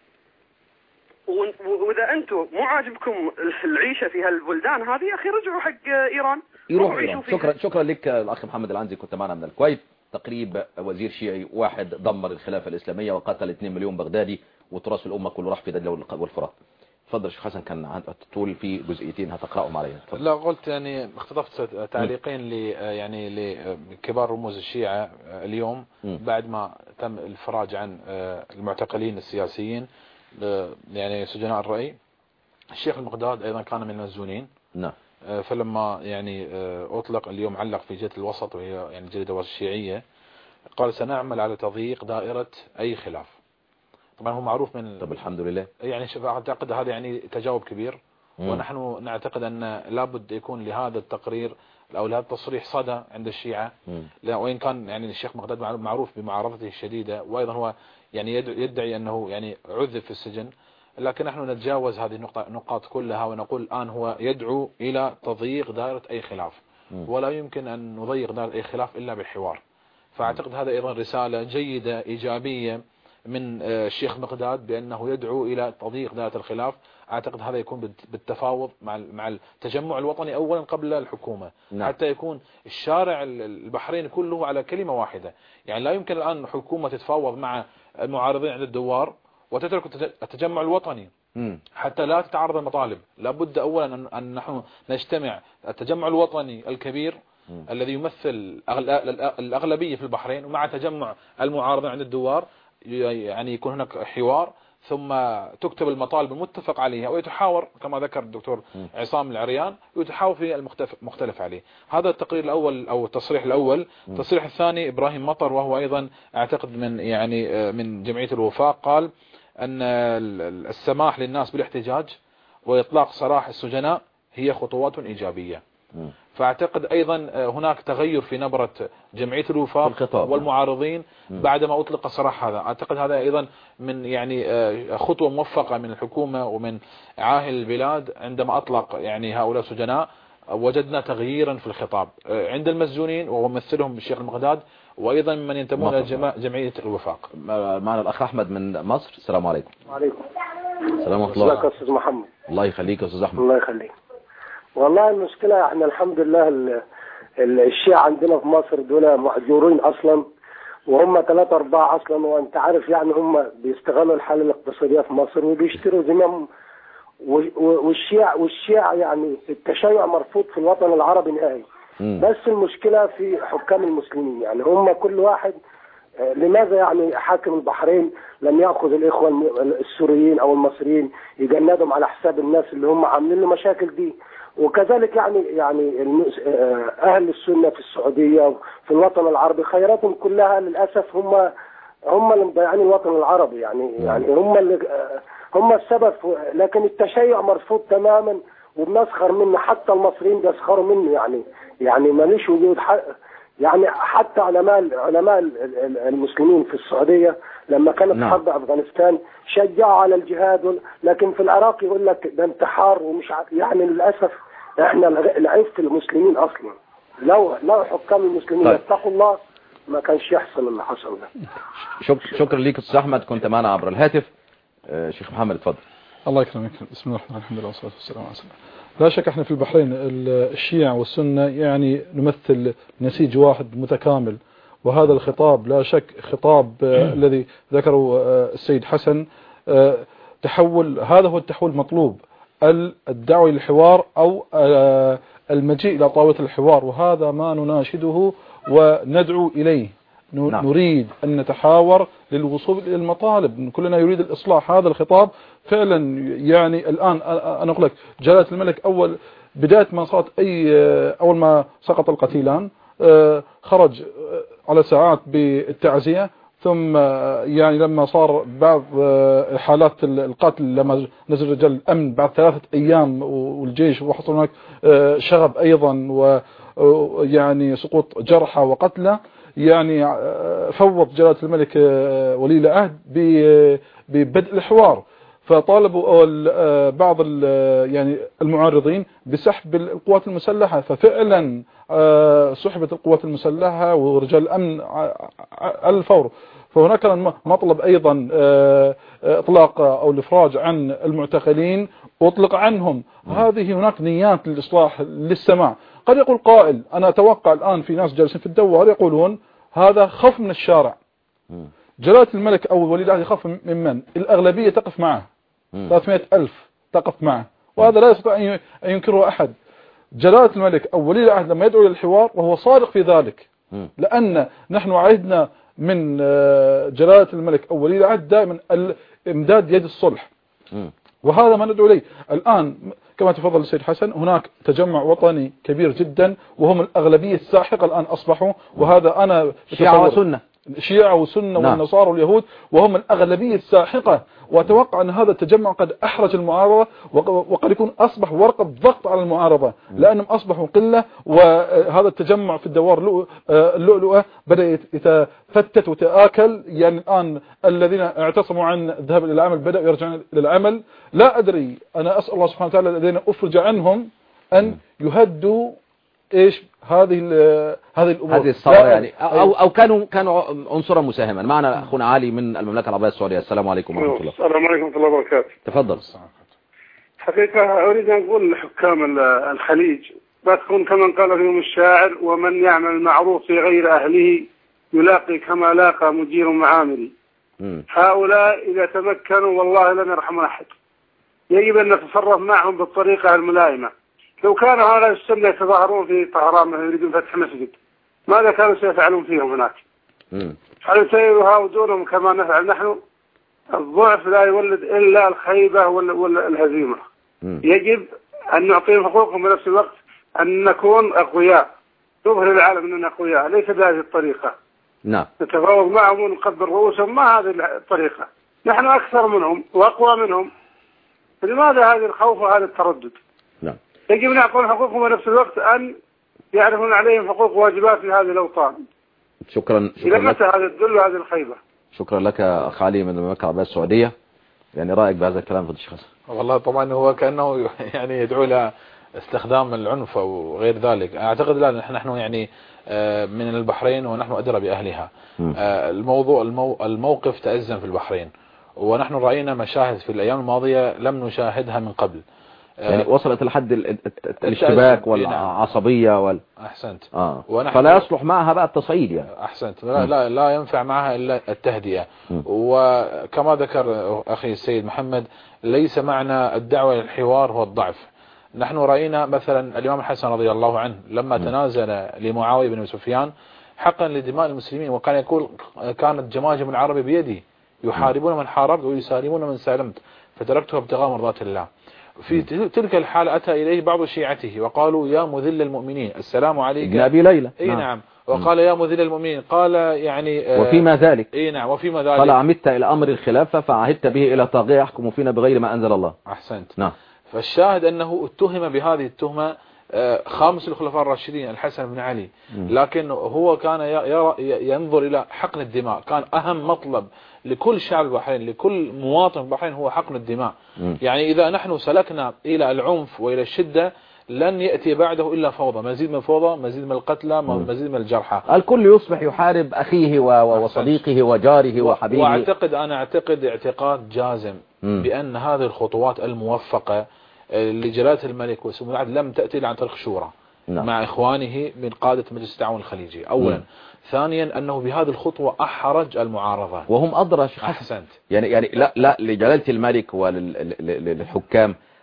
واذا انتم مو عاجبكم العيشه في هالبلدان هذه، اخي رجعوا حق ايران. يروحوا إيران. شكرا شكرا لك الاخ محمد العنزي، كنت معنا من الكويت. تقريب وزير شيعي واحد دمر الخلافه الاسلاميه وقتل اثنين مليون بغدادي، وتراث الامه كله راح في دجله والفرات. تفضل شيخ حسن، كان تطول في جزئيتين هتقرأهم عليها. لا قلت يعني اختطفت تعليقين ل يعني لكبار رموز الشيعة اليوم م. بعد ما تم الفراج عن المعتقلين السياسيين يعني سجناء الرأي. الشيخ المقداد ايضا كان من المسجونين. نعم. فلما يعني اطلق اليوم علق في جريدة الوسط، وهي يعني جريدة الشيعية، قال سنعمل على تضييق دائرة اي خلاف. طبعا هو معروف من طب الحمد لله يعني اعتقد هذا يعني تجاوب كبير. مم. ونحن نعتقد ان لابد يكون لهذا التقرير او لهذا التصريح صدى عند الشيعة. لا وين كان يعني الشيخ مقداد معروف بمعارضته الشديدة، وايضا هو يعني يدعي انه يعني عذب في السجن، لكن نحن نتجاوز هذه النقطة النقاط كلها ونقول الآن هو يدعو إلى تضييق دائرة أي خلاف، ولا يمكن أن نضيق دائرة أي خلاف إلا بالحوار. فأعتقد هذا أيضا رسالة جيدة إيجابية من الشيخ مقداد بأنه يدعو إلى تضييق دائرة الخلاف. أعتقد هذا يكون بالتفاوض مع مع التجمع الوطني أولا قبل الحكومة. نعم. حتى يكون الشارع البحرين كله على كلمة واحدة. يعني لا يمكن الآن حكومة تتفاوض مع المعارضين عند الدوار وتترك التجمع الوطني م. حتى لا تتعارض المطالب. لابد أولا أن نحن نجتمع التجمع الوطني الكبير م. الذي يمثل الأغلبية في البحرين، ومع تجمع المعارضين عند الدوار، يعني يكون هناك حوار، ثم تكتب المطالب المتفق عليها ويتحاور كما ذكر الدكتور عصام العريان، ويتحاور في المختلف عليه. هذا التقرير الأول أو التصريح الأول. التصريح الثاني إبراهيم مطر، وهو أيضا أعتقد من يعني من جمعية الوفاق، قال أن السماح للناس بالاحتجاج وإطلاق سراح السجناء هي خطوات إيجابية. فأعتقد أيضا هناك تغير في نبرة جمعية الوفاق والمعارضين بعدما أطلق سراح هذا. أعتقد هذا أيضا من يعني خطوة موفقة من الحكومة ومن عاهل البلاد. عندما أطلق يعني هؤلاء السجناء وجدنا تغييرا في الخطاب عند المسجونين وممثلهم الشيخ المقداد، وأيضا من ينتمون إلى جمعية الوفاق. معنا الأخ أحمد من مصر. السلام عليكم. وعليكم السلام ورحمة الله. ازيك يا أستاذ محمد؟ الله يخليك يا أستاذ أحمد. الله يخليك. والله المشكلة احنا الحمد لله الشيعة عندنا في مصر دول مأجورين اصلا، وهم ثلاثة اربعة اصلا، وانت عارف يعني هم بيستغلوا الحالة الاقتصادية في مصر وبيشتروا زمام، والشيعة والشيعة يعني التشيع مرفوض في الوطن العربي نهائي. بس المشكلة في حكام المسلمين، يعني هم كل واحد لماذا يعني حاكم البحرين لم يأخذ الإخوة السوريين أو المصريين يجندهم على حساب الناس اللي هم عاملين له مشاكل دي؟ وكذلك يعني يعني أهل السنة في السعودية وفي الوطن العربي خيراتهم كلها للأسف هم هم اللي مضيعين الوطن العربي، يعني يعني هم اللي هم السبب. لكن التشيع مرفوض تماما وبنسخر منه، حتى المصريين بيسخروا منه، يعني يعني ماليش وجود. يعني حتى علماء علماء المسلمين في السعودية لما كانت نعم. حرب أفغانستان شجعوا على الجهاد، لكن في العراق يقول لك ده انتحار ومش يعني للأسف احنا العيب في المسلمين أصلا. لو لو حكام المسلمين طيب. يتقوا الله ما كانش يحصل اللي حصل ده. شكرا شكرا ليك أستاذ أحمد، كنت معنا عبر الهاتف. آه شيخ محمد اتفضل. الله يكرمك. بسم الله الرحمن الرحيم، الحمد لله والصلاة والسلام على رسول الله. لا شك احنا في البحرين الشيعة والسنة يعني نمثل نسيج واحد متكامل، وهذا الخطاب لا شك خطاب الذي ذكره السيد حسن تحول، هذا هو التحول المطلوب، الدعوة للحوار أو المجيء إلى طاولة الحوار، وهذا ما نناشده وندعو إليه. نعم. نريد أن نتحاور للوصول إلى المطالب، كلنا يريد الإصلاح. هذا الخطاب فعلا يعني الآن أنا أقول لك جلالة الملك أول بداية ما صارت أي أول ما سقط القتيلان خرج على ساعات بالتعزية، ثم يعني لما صار بعض حالات القتل لما نزل رجال الأمن بعد ثلاثة أيام والجيش وحصل هناك شغب أيضا ويعني سقوط جرحى وقتلى، يعني فوض جلالة الملك ولي العهد ببدء الحوار، فطالبوا بعض يعني المعارضين بسحب القوات المسلحة، ففعلا سحبت القوات المسلحة ورجال الأمن على الفور. فهناك كان مطلب أيضا إطلاق أو الإفراج عن المعتقلين وأطلق عنهم. هذه هناك نيات للإصلاح للسماع. قد يقول قائل أنا أتوقع الآن في ناس جالسين في الدوار يقولون هذا خوف من الشارع. جلالة الملك أو ولي العهد يخاف من من؟ الأغلبية تقف معه، ثلاثمائة ألف تقف معه، وهذا لا يستطيع أن ينكره أحد. جلالة الملك أو ولي العهد لما يدعو للحوار وهو صادق في ذلك، لأن نحن عهدنا من جلالة الملك أو ولي العهد دائما إمداد يد الصلح، وهذا ما ندعو إليه. الآن كما تفضل السيد حسن هناك تجمع وطني كبير جدا وهم الأغلبية الساحقة الآن أصبحوا، وهذا أنا شيعة وسنة شيعة وسنة نعم. والنصارى واليهود وهم الأغلبية الساحقة، وأتوقع أن هذا التجمع قد أحرج المعارضة وقد يكون أصبح ورقة ضغط على المعارضة لأنهم أصبحوا قلة، وهذا التجمع في الدوار اللؤلؤة بدأ يتفتت وتآكل. يعني الآن الذين اعتصموا عن الذهاب إلى العمل بدأوا يرجعون إلى العمل. لا أدري، أنا أسأل الله سبحانه وتعالى الذين أفرج عنهم أن يهدوا ايش هذه هذه الامور هذه الثوره يعني او او كانوا كانوا عنصرا مساهما. معنا اخونا علي من المملكه العربيه السعوديه. السلام عليكم ورحمه الله. السلام عليكم ورحمه الله وبركاته. تفضل. حقيقه اريد ان اقول لحكام الخليج لا تكون كمن قال فيهم الشاعر ومن يعمل المعروف في غير اهله يلاقي كما لاقى مدير معاملي. هؤلاء اذا تمكنوا والله لن يرحم احد. يجب ان نتصرف معهم بالطريقه الملائمه. لو كانوا هؤلاء السنة يتظاهرون في طهران يريدون فتح مسجد ماذا كانوا سيفعلون فيهم هناك؟ هل سيهاودونهم كما نفعل نحن؟ الضعف لا يولد إلا الخيبة والهزيمة. يجب أن نعطيهم حقوقهم بنفس الوقت، أن نكون أقوياء، نظهر العالم أننا أقوياء، ليس بهذه الطريقة. نعم. نتفاوض معهم ونقدر رؤوسهم، ما هذه الطريقة. نحن أكثر منهم وأقوى منهم، فلماذا هذا الخوف وهذا التردد؟ نعم. يجب أن يعطون حقوقهم ونفس الوقت أن يعرفون عليهم حقوق وواجبات في هذه الأوطان. شكرا شكرا إلى متى هذا الذل وهذه الخيبة؟ شكرا لك أخ علي من المملكة العربية السعودية. يعني رأيك بهذا الكلام فضل الشيخ حسن؟ والله طبعا هو كأنه يعني يدعو إلى استخدام العنف أو غير ذلك. أعتقد لا، نحن نحن يعني من البحرين ونحن أدرى بأهلها. الموضوع المو الموقف تأزم في البحرين، ونحن رأينا مشاهد في الأيام الماضية لم نشاهدها من قبل. يعني وصلت لحد الاشتباك والعصبية وال... أحسنت. آه. فلا يصلح معها بقى التصعيد يعني. أحسنت. لا, لا, لا ينفع معها إلا التهدئة. م. وكما ذكر أخي السيد محمد ليس معنى الدعوة للحوار هو الضعف. نحن رأينا مثلا الإمام الحسن رضي الله عنه لما م. تنازل لمعاوية بن سفيان حقا لدماء المسلمين، وكان يقول كانت جماجم العرب بيدي يحاربون من حاربت ويسالمون من سالمت فتركتها ابتغاء مرضات الله. في تلك الحالة أتى إليه بعض شيعته وقالوا يا مذل المؤمنين السلام عليك ابن أبي ليلى. اي نعم, نعم. وقال يا مذل المؤمنين قال يعني وفيما ذلك اي نعم وفيما ذلك قال عمدت إلى أمر الخلافة فعهدت به إلى طاغية يحكم فينا بغير ما أنزل الله. أحسنت. نعم. فالشاهد أنه اتهم بهذه التهمة خامس الخلفاء الراشدين الحسن بن علي، لكن هو كان ينظر إلى حقن الدماء. كان أهم مطلب لكل شعب البحرين لكل مواطن البحرين هو حقن الدماء. م. يعني إذا نحن سلكنا إلى العنف وإلى الشدة لن يأتي بعده إلا فوضى، مزيد من الفوضى، مزيد من القتلى، مزيد من الجرحى. الكل يصبح يحارب أخيه وصديقه وجاره وحبيبه. وأعتقد أنا أعتقد اعتقاد جازم م. بأن هذه الخطوات الموفقة لجلالة الملك وسمو العهد لم تأتي عن طريق شورى نعم. مع إخوانه من قادة مجلس التعاون الخليجي أولا. م. ثانيا أنه بهذه الخطوة أحرج المعارضة وهم أدرى. أحسنت. يعني يعني لا لا لجلالة الملك وللحكام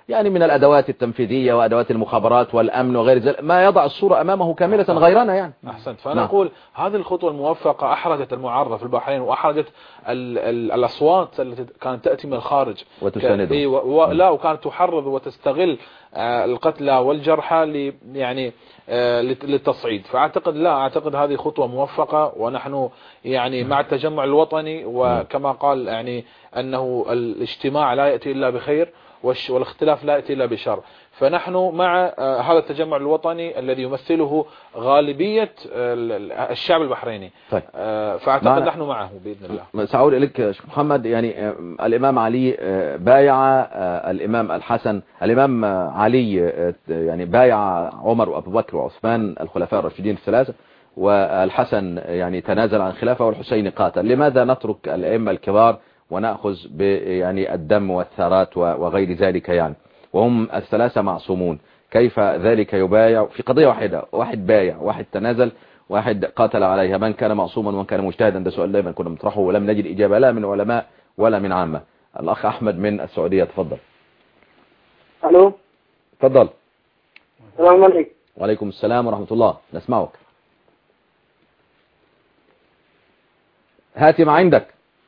يعني من الأدوات التنفيذية وأدوات المخابرات والأمن وغير ذلك، ما يضع الصورة أمامه كاملة غيرنا يعني. أحسنت. فأنا أقول هذه الخطوة الموفقة أحرجت المعارضة في البحرين، وأحرجت ال ال الأصوات التي كانت تأتي من الخارج وتسانده و... لا وكانت تحرض وتستغل القتلى والجرحى ل يعني للتصعيد. فأعتقد لا أعتقد هذه خطوة موفقة، ونحن يعني مع التجمع الوطني، وكما قال يعني أنه الاجتماع لا يأتي إلا بخير والاختلاف لا يأتي إلا بشر. فنحن مع هذا التجمع الوطني الذي يمثله غالبية الشعب البحريني. طيب. فأعتقد نحن معه بإذن الله. سأعود إليك شيخ محمد. يعني الإمام علي بايع الإمام الحسن، الإمام علي يعني بايع عمر وأبو بكر وعثمان الخلفاء الراشدين الثلاثة، والحسن يعني تنازل عن الخلافة والحسين قاتل. لماذا نترك الأئمة الكبار ونأخذ يعني الدم والثارات وغير ذلك يعني، وهم الثلاثة معصومون؟ كيف ذلك يبايع في قضية واحدة؟ واحد بايع، واحد تنازل، واحد قاتل عليها. من كان معصوما ومن كان مجتهدا؟ ده سؤال دايما كنا بنطرحه ولم نجد إجابة لا من علماء ولا من عامة. الأخ أحمد من السعودية تفضل. ألو تفضل. السلام عليكم. وعليكم السلام ورحمة الله، نسمعك. هاتي ما عندك.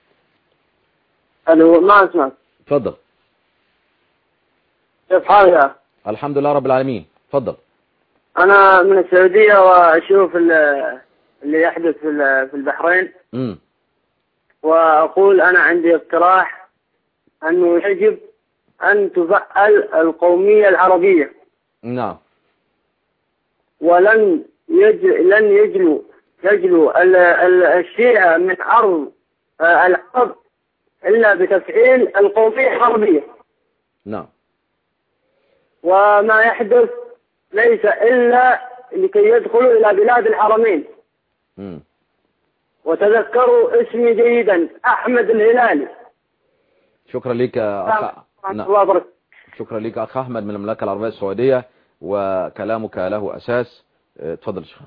ألو ما أسمعك. تفضل. كيف حالك؟ الحمد لله رب العالمين. تفضل. أنا من السعودية وأشوف اللي يحدث في البحرين. امم وأقول أنا عندي اقتراح أنه يجب أن تفعل القومية العربية. نعم. ولن يج... لن يجلو يجلو ال... ال... الشيعة من عرض العرب إلا بتفعيل القومية العربية. نعم. وما يحدث ليس إلا لكي يدخلوا إلى بلاد الحرمين. م. وتذكروا اسمي جيدا، أحمد الهلالي. شكرا لك أخ... نعم. شكرا لك أخ أحمد من المملكة العربية السعودية، وكلامك له أساس. تفضل شيخ.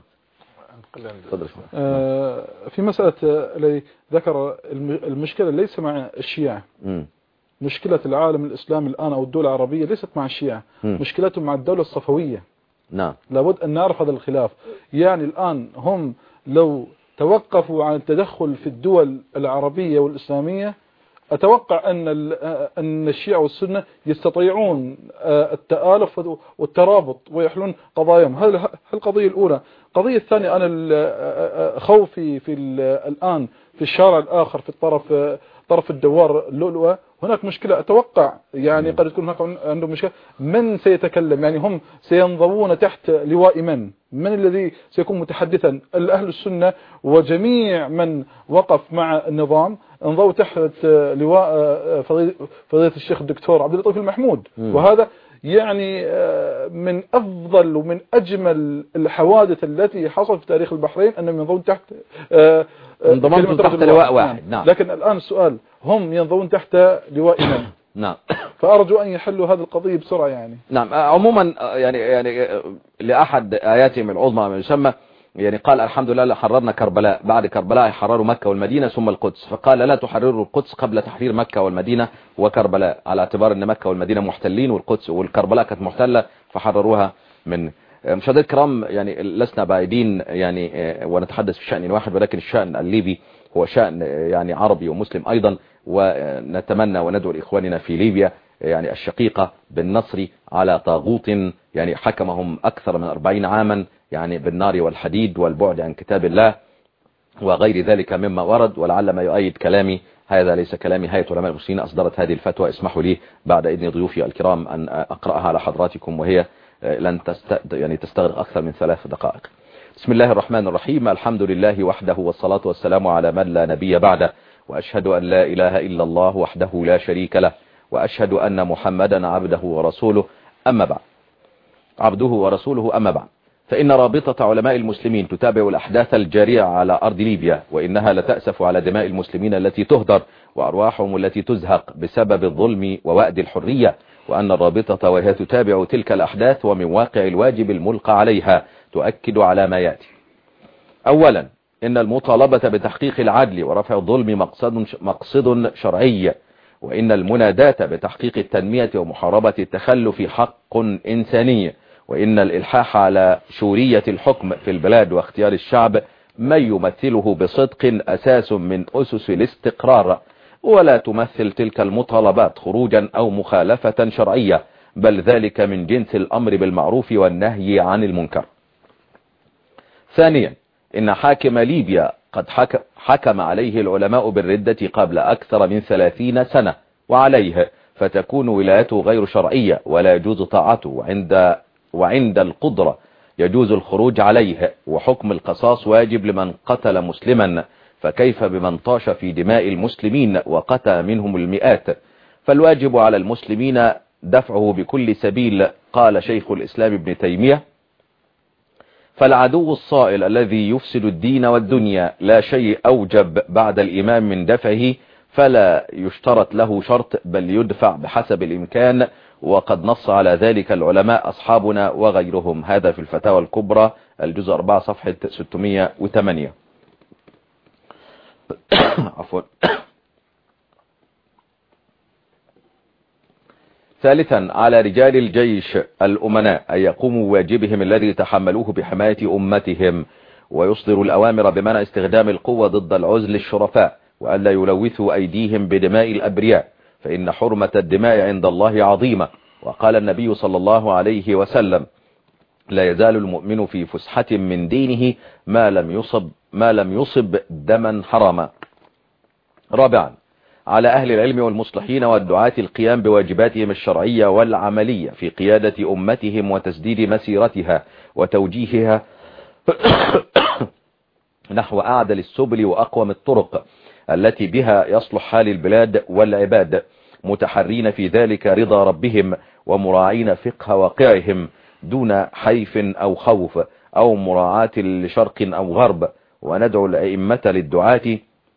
تفضل شيخ. آه في مسألة اللي ذكر المشكلة ليس مع الشيعة. م. مشكلة العالم الإسلامي الآن أو الدولة العربية ليست مع الشيعة، م. مشكلتهم مع الدولة الصفوية. نعم. لابد أن نعرف هذا الخلاف. يعني الآن هم لو توقفوا عن التدخل في الدول العربية والإسلامية، أتوقع أن أن الشيعة والسنة يستطيعون التآلف والترابط ويحلون قضاياهم. هذه القضية الأولى. القضية الثانية، أنا خوفي في الآن في الشارع الآخر في الطرف طرف الدوار اللؤلؤة هناك مشكلة. أتوقع يعني قد تكون هناك عندهم مشكلة. من سيتكلم؟ يعني هم سينضوون تحت لواء من؟ من الذي سيكون متحدثا؟ الأهل السنة وجميع من وقف مع النظام انضووا تحت لواء فضيلة الشيخ الدكتور عبد اللطيف المحمود. وهذا يعني من أفضل ومن أجمل الحوادث التي حصلت في تاريخ البحرين أنهم ينضون تحت انضممتم تحت لواء واحد. نعم. لكن الآن السؤال، هم ينضون تحت لواء من؟ نعم. فأرجو أن يحلوا هذه القضية بسرعة يعني. نعم. عموما يعني يعني لأحد آياتهم العظمى ما يسمى يعني قال الحمد لله حررنا كربلاء، بعد كربلاء حرروا مكة والمدينة ثم القدس، فقال لا تحرروا القدس قبل تحرير مكة والمدينة وكربلاء، على اعتبار ان مكة والمدينة محتلين والقدس والكربلاء كانت محتلة فحرروها. من مشاهدينا الكرام يعني لسنا بعيدين يعني ونتحدث في شأن واحد، ولكن الشأن الليبي هو شأن يعني عربي ومسلم أيضا، ونتمنى وندعو لإخواننا في ليبيا يعني الشقيقة بالنصر على طاغوت يعني حكمهم أكثر من أربعين عاما يعني بالنار والحديد والبعد عن كتاب الله وغير ذلك مما ورد. ولعل ما يؤيد كلامي، هذا ليس كلامي، هيئة علماء المسلمين أصدرت هذه الفتوى. اسمحوا لي بعد إذن ضيوفي الكرام أن أقرأها على حضراتكم، وهي لن تست... يعني تستغرق أكثر من ثلاث دقائق. بسم الله الرحمن الرحيم. الحمد لله وحده والصلاة والسلام على من لا نبي بعده، وأشهد أن لا إله إلا الله وحده لا شريك له، وأشهد أن محمدا عبده ورسوله أما بعد. عبده ورسوله أما بعد. فإن رابطة علماء المسلمين تتابع الأحداث الجارية على أرض ليبيا، وإنها لتأسف على دماء المسلمين التي تهدر وأرواحهم التي تزهق بسبب الظلم ووأد الحرية، وأن الرابطة وهي تتابع تلك الأحداث ومن واقع الواجب الملقى عليها تؤكد على ما يأتي. أولا، إن المطالبة بتحقيق العدل ورفع الظلم مقصد, مقصد شرعي، وإن المناداة بتحقيق التنمية ومحاربة التخلف حق إنساني، وإن الإلحاح على شورية الحكم في البلاد واختيار الشعب من يمثله بصدق أساس من أسس الاستقرار، ولا تمثل تلك المطالبات خروجا أو مخالفة شرعية، بل ذلك من جنس الأمر بالمعروف والنهي عن المنكر. ثانيا، إن حاكم ليبيا قد حكم عليه العلماء بالردة قبل أكثر من ثلاثين سنة وعليه، فتكون ولايته غير شرعية ولا يجوز طاعته، وعند, وعند القدرة يجوز الخروج عليه، وحكم القصاص واجب لمن قتل مسلما، فكيف بمن طاش في دماء المسلمين وقتل منهم المئات؟ فالواجب على المسلمين دفعه بكل سبيل. قال شيخ الإسلام ابن تيمية: فالعدو الصائل الذي يفسد الدين والدنيا لا شيء أوجب بعد الإمام من دفعه، فلا يشترط له شرط بل يدفع بحسب الإمكان، وقد نص على ذلك العلماء أصحابنا وغيرهم. هذا في الفتاوى الكبرى الجزء أربعة صفحة ستمائة وثمانية. عفوا. ثالثا، على رجال الجيش الأمناء أن يقوموا بواجبهم الذي تحملوه بحماية أمتهم، ويصدروا الأوامر بمنع استخدام القوة ضد العزل الشرفاء، وألا يلوثوا أيديهم بدماء الأبرياء، فإن حرمة الدماء عند الله عظيمة. وقال النبي صلى الله عليه وسلم: لا يزال المؤمن في فسحة من دينه ما لم يصب, ما لم يصب دما حراما. رابعا، على أهل العلم والمصلحين والدعاة القيام بواجباتهم الشرعية والعملية في قيادة أمتهم وتسديد مسيرتها وتوجيهها نحو أعدل السبل وأقوم الطرق التي بها يصلح حال البلاد والعباد، متحرين في ذلك رضا ربهم ومراعين فقه واقعهم دون حيف أو خوف أو مراعاة لشرق أو غرب. وندعو الأئمة للدعاة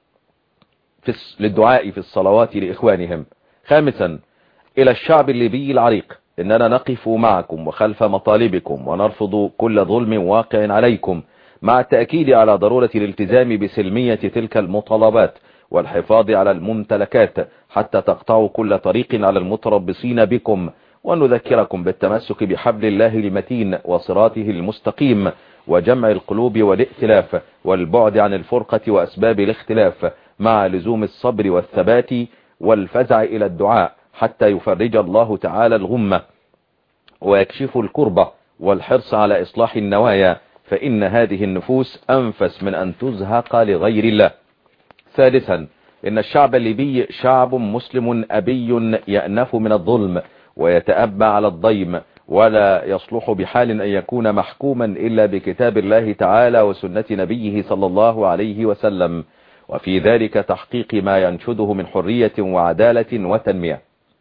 في للدعاء في الصلوات لإخوانهم. خامسا، إلى الشعب الليبي العريق: إننا نقف معكم وخلف مطالبكم ونرفض كل ظلم واقع عليكم، مع التأكيد على ضرورة الالتزام بسلمية تلك المطالبات والحفاظ على الممتلكات حتى تقطعوا كل طريق على المتربصين بكم، ونذكركم بالتمسك بحبل الله المتين وصراطه المستقيم، وجمع القلوب والائتلاف والبعد عن الفرقة وأسباب الاختلاف، مع لزوم الصبر والثبات والفزع إلى الدعاء حتى يفرج الله تعالى الغمة ويكشف الكربة، والحرص على إصلاح النوايا، فإن هذه النفوس أنفس من أن تزهق لغير الله. ثالثا، إن الشعب الليبي شعب مسلم أبي يأنف من الظلم ويتأبى على الضيم، ولا يصلح بحال أن يكون محكوما إلا بكتاب الله تعالى وسنة نبيه صلى الله عليه وسلم، وفي ذلك تحقيق ما ينشده من حرية وعدالة وتنمية.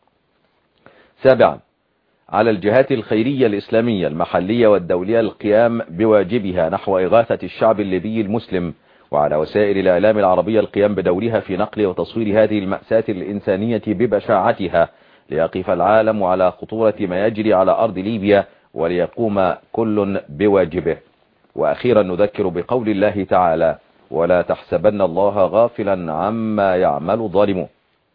سابعا، على الجهات الخيرية الإسلامية المحلية والدولية القيام بواجبها نحو إغاثة الشعب الليبي المسلم، وعلى وسائل الإعلام العربية القيام بدورها في نقل وتصوير هذه المأساة الإنسانية ببشاعتها، ليقف العالم على خطورة ما يجري على أرض ليبيا وليقوم كل بواجبه. وأخيرا نذكر بقول الله تعالى: ولا تحسبن الله غافلا عما يعمل الظالمون.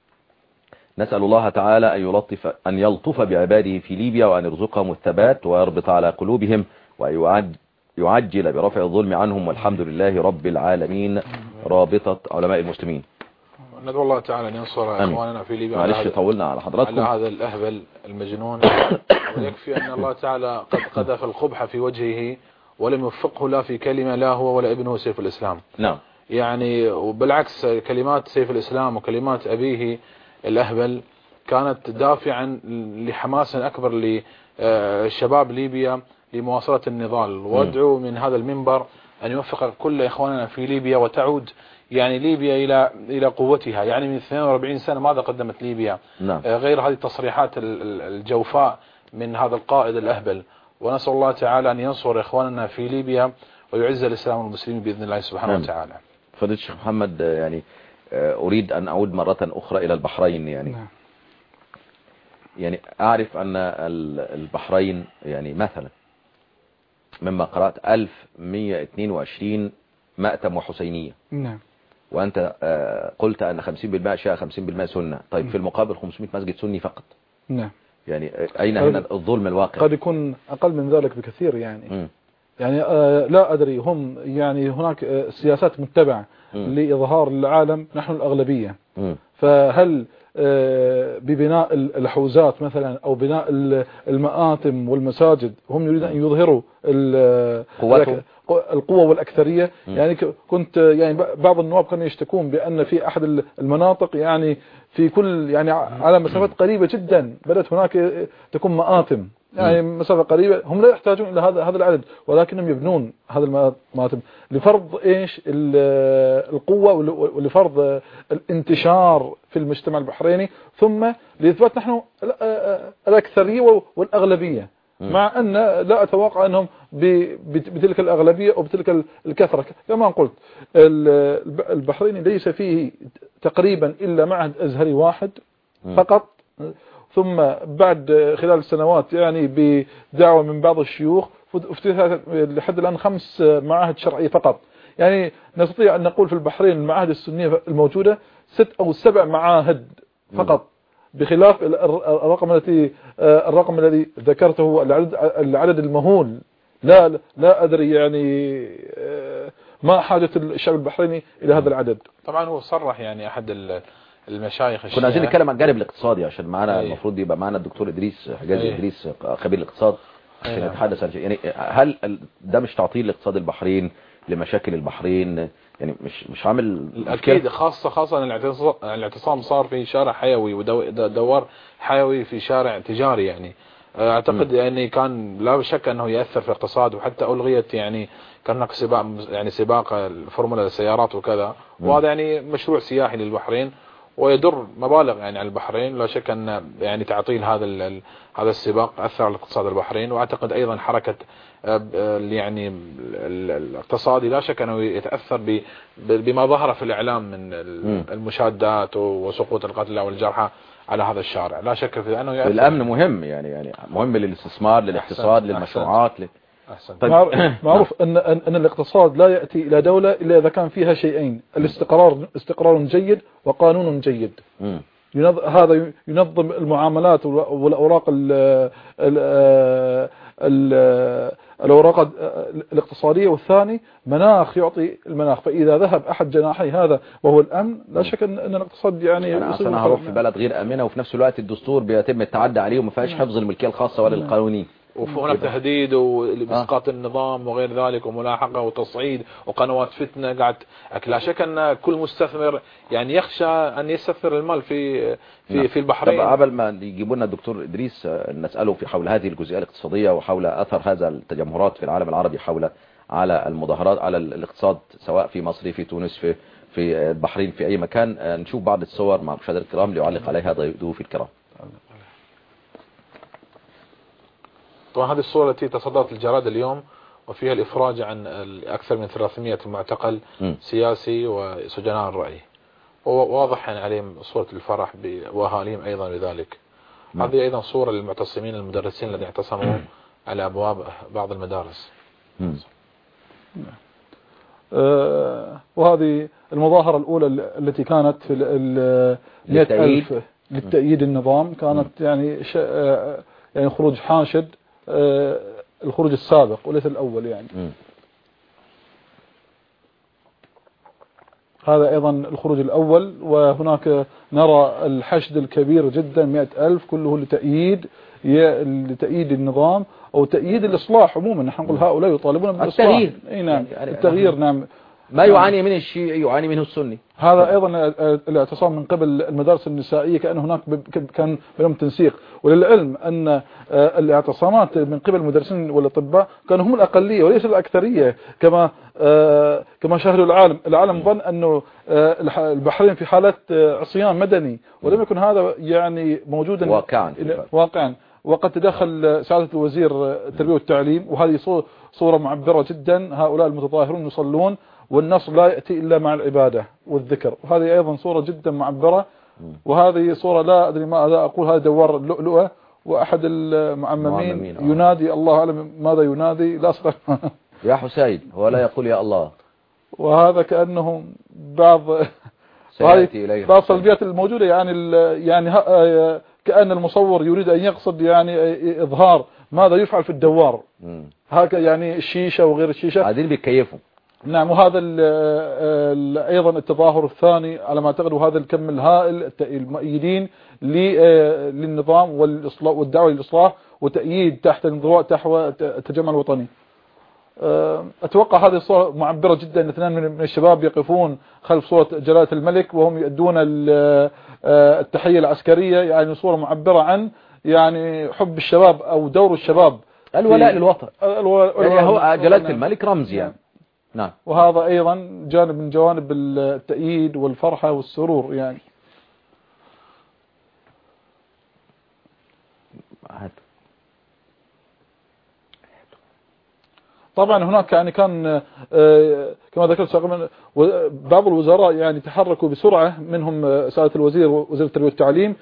نسأل الله تعالى أن يلطف, أن يلطف بعباده في ليبيا، وأن يرزقهم الثبات ويربط على قلوبهم، وأن يعجل برفع الظلم عنهم، والحمد لله رب العالمين. رابطة علماء المسلمين. ندعو الله تعالى أن ينصر إخواننا في ليبيا. معلش طولنا على حضراتكم على هذا الأهبل المجنون. ويكفي أن الله تعالى قد قذف القبح في وجهه ولم يوفقه لا في كلمة، لا هو ولا ابنه سيف الإسلام. نعم. يعني وبالعكس كلمات سيف الإسلام وكلمات أبيه الأهبل كانت دافعا لحماس أكبر لشباب ليبيا لمواصلة النضال. وادعو من هذا المنبر أن يوفق كل إخواننا في ليبيا وتعود يعني ليبيا إلى إلى قوتها. يعني من اثنين وأربعين سنة ماذا قدمت ليبيا؟ نعم. غير هذه التصريحات الجوفاء من هذا القائد الأهبل. ونسأل الله تعالى أن ينصر إخواننا في ليبيا ويعز الإسلام والمسلمين بإذن الله سبحانه نعم. وتعالى. فضيلة الشيخ محمد، يعني أريد أن أعود مرة أخرى إلى البحرين. يعني نعم. يعني أعرف أن البحرين يعني مثلا مما قرأت ألف ومئة واثنين وعشرين مأتم وحسينية. نعم. وأنت آه قلت أن خمسين بالمئة شيعة خمسين بالمئة سنة، طيب في المقابل خمسمائة مسجد سني فقط. نعم. يعني أين هنا الظلم الواقع؟ قد يكون أقل من ذلك بكثير يعني. م. يعني آه لا أدري، هم يعني هناك آه سياسات متبعة لإظهار العالم نحن الأغلبية. م. فهل آه ببناء الحوزات مثلا أو بناء المآتم والمساجد هم يريدون أن يظهروا القوة والأكثرية؟ م. يعني كنت يعني بعض النواب كانوا يشتكون بأن في أحد المناطق يعني في كل يعني على مسافات قريبة جدا بدأت هناك تكون مآتم، يعني مسافة قريبة، هم لا يحتاجون إلى هذا هذا العدد، ولكنهم يبنون هذا المآتم لفرض إيش القوة ولفرض الانتشار في المجتمع البحريني، ثم لإثبات نحن الأكثرية والأغلبية، مع أن لا أتوقع أنهم بتلك الأغلبية أو بتلك الكثرة. كما قلت البحرين ليس فيه تقريبا إلا معهد أزهري واحد فقط، ثم بعد خلال سنوات يعني بدعوة من بعض الشيوخ افتتحت لحد الآن خمس معاهد شرعية فقط. يعني نستطيع أن نقول في البحرين المعاهد السنية الموجودة ست أو سبع معاهد فقط، بخلاف الرقم التي الرقم الذي ذكرته العدد العدد المهول. لا لا أدري يعني ما حاجة الشعب البحريني إلى هذا العدد. طبعا هو صرح يعني أحد المشايخ كنا عايزين نتكلم عن الجانب الاقتصادي عشان معانا المفروض يبقى معانا الدكتور إدريس حجازي أيه. إدريس خبير الاقتصاد عشان نتحدث عن يعني هل ده مش تعطيل لاقتصاد البحرين لمشاكل البحرين؟ يعني مش مش عامل اكيد، خاصه خاصه الاعتصام صار في شارع حيوي ودوار حيوي في شارع تجاري، يعني اعتقد يعني كان لا شك انه ياثر في الاقتصاد، وحتى الغيت يعني كان هناك سباق يعني سباق الفورمولا للسيارات وكذا، وهذا يعني مشروع سياحي للبحرين ويدر مبالغ يعني على البحرين. لا شك ان يعني تعطيل هذا هذا السباق اثر على اقتصاد البحرين، واعتقد ايضا حركه يعني الاقتصادي لا شك انه يتاثر بما ظهر في الاعلام من المشادات وسقوط القتلى والجرحى على هذا الشارع. لا شك في انه يأثر. الامن مهم يعني يعني مهم للاستثمار للاقتصاد للمشروعات. طيب معروف ان ان الاقتصاد لا ياتي الى دوله الا اذا كان فيها شيئين: الاستقرار استقرار جيد وقانون جيد. م. هذا ينظم المعاملات والاوراق ال ال ال الاوراق الاقتصاديه، والثاني مناخ يعطي المناخ. فاذا ذهب احد جناحي هذا وهو الامن لا شك ان الاقتصاد يعني انا اصلا هروح في بلد غير امنه وفي نفس الوقت الدستور بيتم التعدي عليه وما فيهاش حفظ الملكيه الخاصه ولا القانوني، وهناك تهديد واسقاط آه. النظام وغير ذلك وملاحقه وتصعيد وقنوات فتنه قاعد. لا شك ان كل مستثمر يعني يخشى ان يستثمر المال في في نعم. في البحرين. طب قبل ما يجيبوا لنا الدكتور ادريس نساله في حول هذه الجزئيه الاقتصاديه وحول اثر هذا التجمهرات في العالم العربي حول على المظاهرات على الاقتصاد سواء في مصر في تونس في في البحرين في اي مكان. نشوف بعض الصور مع المشاهدين الكرام ليعلق عليها ضيوفي الكرام. طبعا هذه الصورة التي تصدرت الجرائد اليوم وفيها الإفراج عن أكثر من ثلاثمائة معتقل م. سياسي وسجناء الرأي، وواضح يعني عليهم صورة الفرح وأهاليهم أيضا لذلك. م. هذه أيضا صورة للمعتصمين المدرسين الذين اعتصموا على أبواب بعض المدارس. م. آه وهذه المظاهرة الأولى التي كانت في مئة ألف للتأييد النظام، كانت م. يعني يعني خروج حاشد آه الخروج السابق وليس الأول يعني. م. هذا أيضا الخروج الأول، وهناك نرى الحشد الكبير جدا مئة ألف كله لتأييد لتأييد النظام أو تأييد الإصلاح عموما. نحن نقول هؤلاء يطالبون بالإصلاح. التغيير. أي نعم يعني التغيير. نعم ما يعاني منه الشيعي يعاني منه السني. هذا أيضا الاعتصام من قبل المدارس النسائية كأن هناك كان بينهم تنسيق. وللعلم أن الاعتصامات من قبل المدرسين والأطباء كانوا هم الأقلية وليس الأكثرية كما كما شاهدوا العالم. العالم ظن أنه البحرين في حالة عصيان مدني، ولم يكن هذا يعني موجودا واقعا واقعا وقد تدخل سعادة الوزير التربية والتعليم، وهذه صورة معبرة جدا. هؤلاء المتظاهرون يصلون والنصر لا يأتي إلا مع العبادة والذكر، وهذه أيضا صورة جدا معبرة. وهذه صورة لا أدري ماذا أقول، هذا دوار اللؤلؤة وأحد المعممين ينادي، الله أعلم ماذا ينادي، لا أصدق. يا حسين هو لا يقول يا الله. وهذا كأنه بعض سيأتي بعض السلبيات الموجودة، يعني يعني كأن المصور يريد أن يقصد يعني إظهار ماذا يفعل في الدوار، هكذا يعني الشيشة وغير الشيشة قاعدين بيكيفوا. نعم. وهذا ال ال أيضا التظاهر الثاني على ما أعتقد، وهذا الكم الهائل المؤيدين للنظام والإصلاح والدعوة للإصلاح وتأييد تحت النظام تحت التجمع الوطني. أتوقع هذه الصورة معبرة جدا. اثنان من الشباب يقفون خلف صورة جلالة الملك وهم يؤدون التحية العسكرية، يعني صورة معبرة عن يعني حب الشباب أو دور الشباب، الولاء للوطن. الولاء يعني هو جلالة الملك رمز يعني. نعم. وهذا أيضا جانب من جوانب التأييد والفرحة والسرور يعني. طبعا هناك يعني كان كما ذكرت سابقا بعض الوزراء يعني تحركوا بسرعة، منهم سعادة الوزير وزير التربية والتعليم،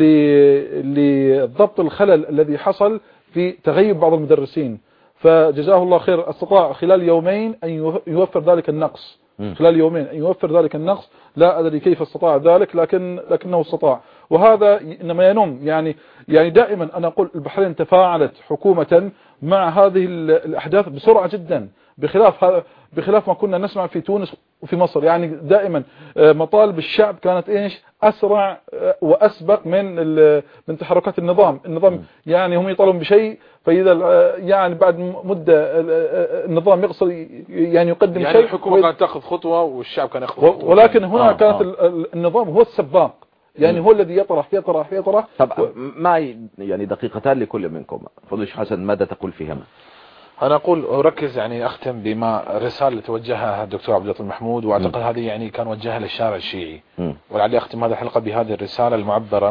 لضبط الخلل الذي حصل في تغيب بعض المدرسين، فجزاه الله خير استطاع خلال يومين أن يوفر ذلك النقص. خلال يومين أن يوفر ذلك النقص، لا أدري كيف استطاع ذلك، لكن لكنه استطاع. وهذا إنما ينم يعني يعني دائما أنا أقول البحرين تفاعلت حكومة مع هذه الأحداث بسرعة جدا، بخلاف بخلاف ما كنا نسمع في تونس وفي مصر. يعني دائما مطالب الشعب كانت ايش أسرع وأسبق من من تحركات النظام. النظام يعني هم يطالبون بشيء، فإذا يعني بعد مدة النظام يقصر يعني يقدم يعني شيء، الحكومة كانت تأخذ خطوة والشعب كان يأخذ خطوة، ولكن هنا آه كانت آه. النظام هو السباق، يعني هو الذي يطرح يطرح يطرح. طب معي يعني دقيقتان لكل منكم. فضل حسن ماذا تقول فيهما؟ أنا أقول أركز يعني أختم بما الرسالة توجهها الدكتور عبد اللطيف محمود، وأعتقد م. هذه يعني كان وجهها للشارع الشيعي، ولعلي أختم هذه الحلقة بهذه الرسالة المعبرة.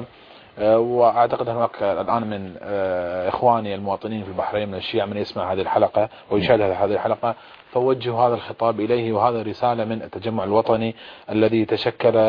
وأعتقد هناك الآن من إخواني المواطنين في البحرين من الشيعة من يسمع هذه الحلقة ويشاهد هذه الحلقة، فوجهوا هذا الخطاب إليه، وهذا رسالة من التجمع الوطني الذي تشكل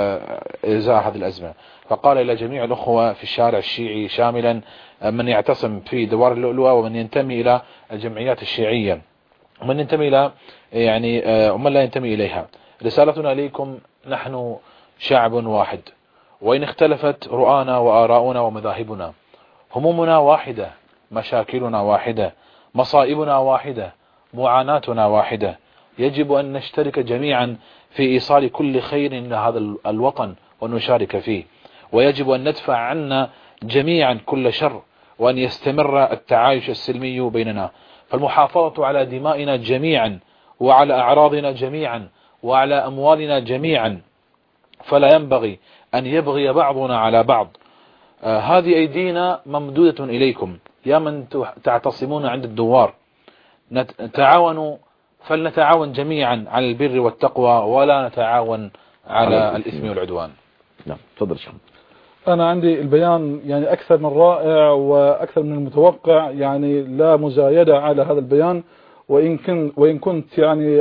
إزاء هذه الأزمة. فقال إلى جميع الأخوة في الشارع الشيعي شاملا من يعتصم في دوار اللؤلؤة ومن ينتمي إلى الجمعيات الشيعية ومن ينتمي إلى يعني ومن لا ينتمي إليها، رسالتنا إليكم: نحن شعب واحد، وإن اختلفت رؤانا وآراؤنا ومذاهبنا، همومنا واحدة، مشاكلنا واحدة، مصائبنا واحدة، معاناتنا واحدة. يجب أن نشترك جميعا في إيصال كل خير إلى هذا الوطن ونشارك فيه، ويجب أن ندفع عنا جميعا كل شر، وأن يستمر التعايش السلمي بيننا. فالمحافظة على دمائنا جميعا وعلى أعراضنا جميعا وعلى أموالنا جميعا، فلا ينبغي أن يبغي بعضنا على بعض. آه هذه أيدينا ممدودة إليكم يا من تعتصمون عند الدوار. نتعاونوا، فلنتعاون جميعا على البر والتقوى، ولا نتعاون على, على الإثم والعدوان. نعم تفضل شيخ. أنا عندي البيان يعني أكثر من رائع وأكثر من المتوقع، يعني لا مزايدة على هذا البيان، وإن كنت وإن كنت يعني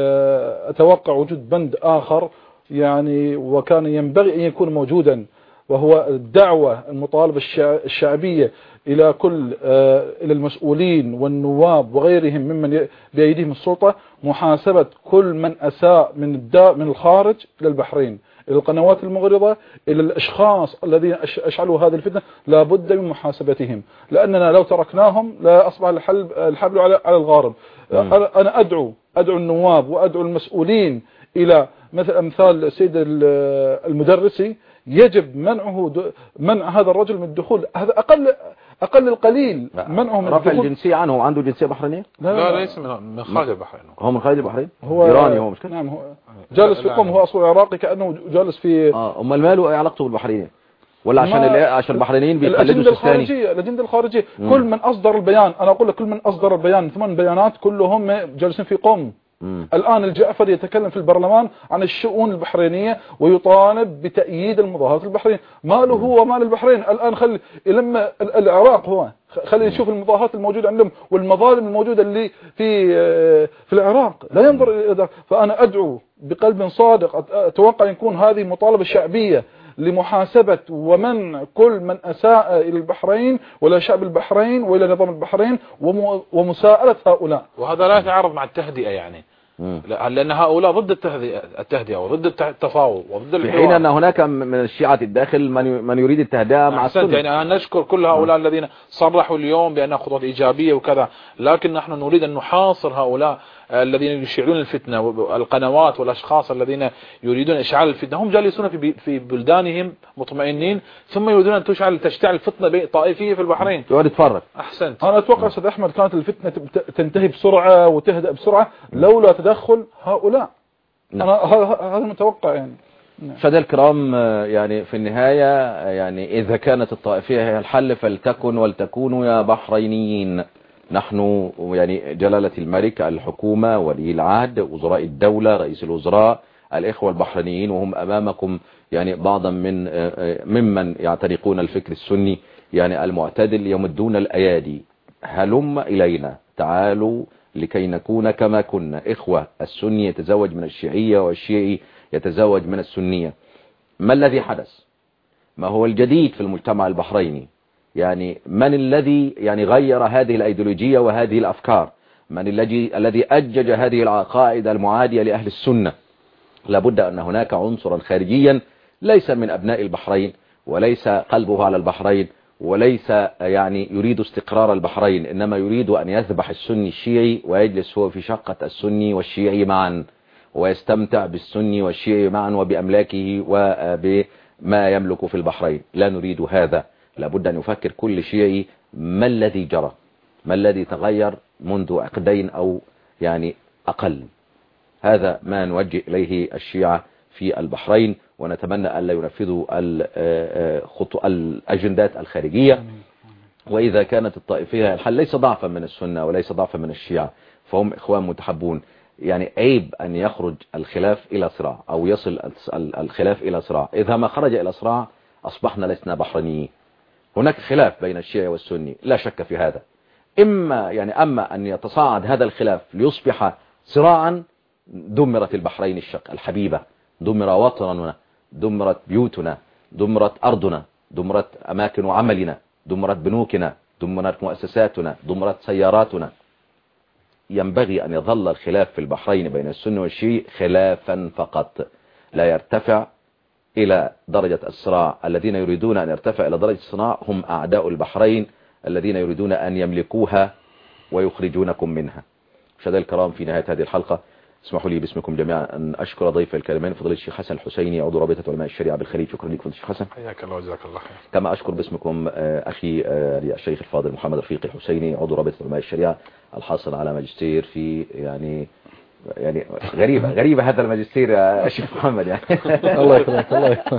أتوقع وجود بند آخر يعني وكان ينبغي أن يكون موجودا، وهو الدعوة المطالبة الشعبية إلى كل إلى المسؤولين والنواب وغيرهم ممن بأيديهم السلطة محاسبة كل من أساء من الداء من الخارج إلى البحرين، إلى القنوات المغرضة، إلى الأشخاص الذين أشعلوا هذه الفتنة، لا بد من محاسبتهم، لأننا لو تركناهم لا أصبح الحل الحبل على على الغارب. أنا أدعو أدعو النواب وأدعو المسؤولين إلى مثل أمثال السيد المدرسي، يجب منعه منع هذا الرجل من الدخول. هذا أقل أقل القليل منعه من رفع الدخول. الجنسية عنه. عنده جنسية بحرينية؟ لا, لا, لا ليس من خارج البحرين. هو من خارج البحرين؟ هو إيراني هو مش كده؟ نعم، هو جالس في قم، هو أصله عراقي، كأنه جالس في اه امال ماله ايه علاقته بالبحريين؟ ولا عشان عشان البحرينيين بيقلدوا الأجندة السيستاني؟ الخارجية الأجندة الخارجية كل من أصدر البيان، أنا أقول لك كل من أصدر البيان ثمان بيانات كلهم جالسين في قم. مم. الآن الجعفر يتكلم في البرلمان عن الشؤون البحرينية ويطالب بتأييد المظاهرات البحرين. ما له هو وما للبحرين. الآن خل لما العراق هو خلي نشوف المظاهرات الموجودة عندهم والمظالم الموجودة اللي في في العراق، لا ينظر إلى. فأنا أدعو بقلب صادق، أتوقع يكون هذه مطالبة شعبية لمحاسبة ومنع كل من أساء إلى البحرين ولا شعب البحرين وإلى نظام البحرين ومساءلة هؤلاء. وهذا لا يتعارض مع التهدئة، يعني لأن هؤلاء ضد التهدئة وضد التفاوض وضد الحوار، في حين أن هناك من الشيعة الداخل من يريد التهدئة مع السنة. يعني أنا نشكر كل هؤلاء م. الذين صرحوا اليوم بأنها خطوات إيجابية وكذا، لكن نحن نريد أن نحاصر هؤلاء الذين يشعلون الفتنة، والقنوات والأشخاص الذين يريدون إشعال الفتنة. هم جالسون في في بلدانهم مطمئنين، ثم يريدون أن تشعل تشتعل الفتنة طائفية في البحرين. يقعد يتفرج. أحسنت. أنا أتوقع أستاذ أحمد كانت الفتنة تنتهي بسرعة وتهدأ بسرعة لولا تدخل هؤلاء. أنا هذا المتوقع يعني. مشاهدينا الكرام، يعني في النهاية يعني إذا كانت الطائفية هي الحل فلتكن ولتكونوا يا بحرينيين. نحن يعني جلالة الملك، الحكومة، ولي العهد، وزراء الدولة، رئيس الوزراء، الإخوة البحرينيين، وهم أمامكم يعني بعضا من ممن يعتنقون الفكر السني يعني المعتدل، يمدون الأيادي. هلم إلينا، تعالوا لكي نكون كما كنا. إخوة السني يتزوج من الشيعية والشيعي يتزوج من السنية. ما الذي حدث؟ ما هو الجديد في المجتمع البحريني؟ يعني من الذي يعني غير هذه الأيديولوجية وهذه الأفكار؟ من الذي الذي أجج هذه العقائد المعادية لأهل السنة؟ لابد أن هناك عنصرا خارجيا ليس من أبناء البحرين، وليس قلبه على البحرين، وليس يعني يريد استقرار البحرين، إنما يريد أن يذبح السني الشيعي ويجلس هو في شقة السني والشيعي معا، ويستمتع بالسني والشيعي معا وبأملاكه وبما يملك في البحرين. لا نريد هذا. لابد أن يفكر كل شيعي ما الذي جرى، ما الذي تغير منذ عقدين أو يعني أقل. هذا ما نوجه إليه الشيعة في البحرين، ونتمنى ألا ينفذوا الأجندات الخارجية. وإذا كانت الطائفية الحل ليس ضعفا من السنة وليس ضعفا من الشيعة، فهم إخوان متحبون. يعني عيب أن يخرج الخلاف إلى صراع أو يصل الخلاف إلى صراع. إذا ما خرج إلى صراع أصبحنا لسنا بحرينيين. هناك خلاف بين الشيعي والسني لا شك في هذا. إما يعني أما أن يتصاعد هذا الخلاف ليصبح صراعا، دمرت البحرين الشق الحبيبة، دمر وطننا، دمرت بيوتنا، دمرت أرضنا، دمرت أماكن عملنا، دمرت بنوكنا، دمرت مؤسساتنا، دمرت سياراتنا. ينبغي أن يظل الخلاف في البحرين بين السنة والشيعي خلافا فقط، لا يرتفع إلى درجة الصراع. الذين يريدون أن يرتفع إلى درجة الصراع هم أعداء البحرين الذين يريدون أن يملكوها ويخرجونكم منها. مشاهدينا الكرام، في نهاية هذه الحلقة اسمحوا لي باسمكم جميعا أن أشكر ضيف الكريمين فضيلة الشيخ حسن الحسيني، عضو رابطة علماء الشريعة بالخليج. شكرا لك فضيلة الشيخ حسن. حياك الله وجزاك الله خير. كما أشكر باسمكم أخي الشيخ الفاضل محمد رفيق الحسيني، عضو رابطة علماء الشريعة، الحاصل على ماجستير في يعني يعني غريبة غريبة هذا الماجستير يا شيخ محمد يعني الله يكرمك الله يكرمك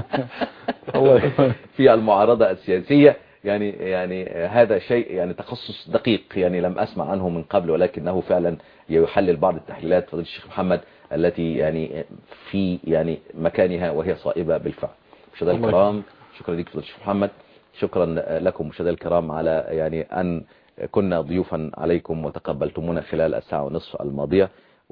الله يكرمك في المعارضة السياسية. يعني يعني هذا شيء يعني تخصص دقيق يعني لم أسمع عنه من قبل، ولكنه فعلا يحلل بعض التحليلات فضيلة الشيخ محمد التي يعني في يعني مكانها وهي صائبة بالفعل. مشاهدينا الكرام، شكرا لك فضيلة الشيخ محمد، شكرا لكم مشاهدينا الكرام على يعني أن كنا ضيوفا عليكم وتقبلتمونا خلال الساعة ونصف الماضية،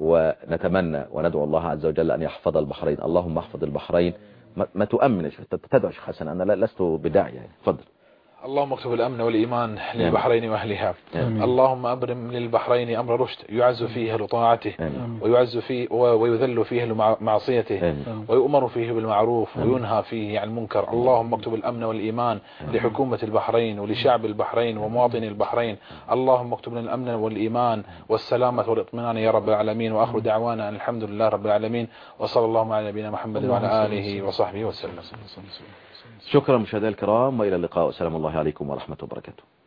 ونتمنى وندعو الله عز وجل أن يحفظ البحرين. اللهم احفظ البحرين. ما تؤمن تدعو شيخ حسن، أنا لست بداعي يعني. تفضل. اللهم اكتب الأمن والإيمان للبحرين وأهلها. آمين. اللهم أبرم للبحرين أمر رشد يعز فيه لطاعته، ويعز فيه ويذل فيه لمعصيته، ويؤمر فيه بالمعروف وينهى فيه عن المنكر. اللهم اكتب الأمن والإيمان لحكومة البحرين ولشعب البحرين ومواطني البحرين. اللهم اكتب لنا الأمن والإيمان والسلامة والاطمئنان يا رب العالمين. وآخر دعوانا أن الحمد لله رب العالمين، وصلى الله على نبينا محمد وعلى آله وصحبه وسلم. شكرا مشاهدينا الكرام، وإلى اللقاء، والسلام الله عليكم ورحمة وبركاته.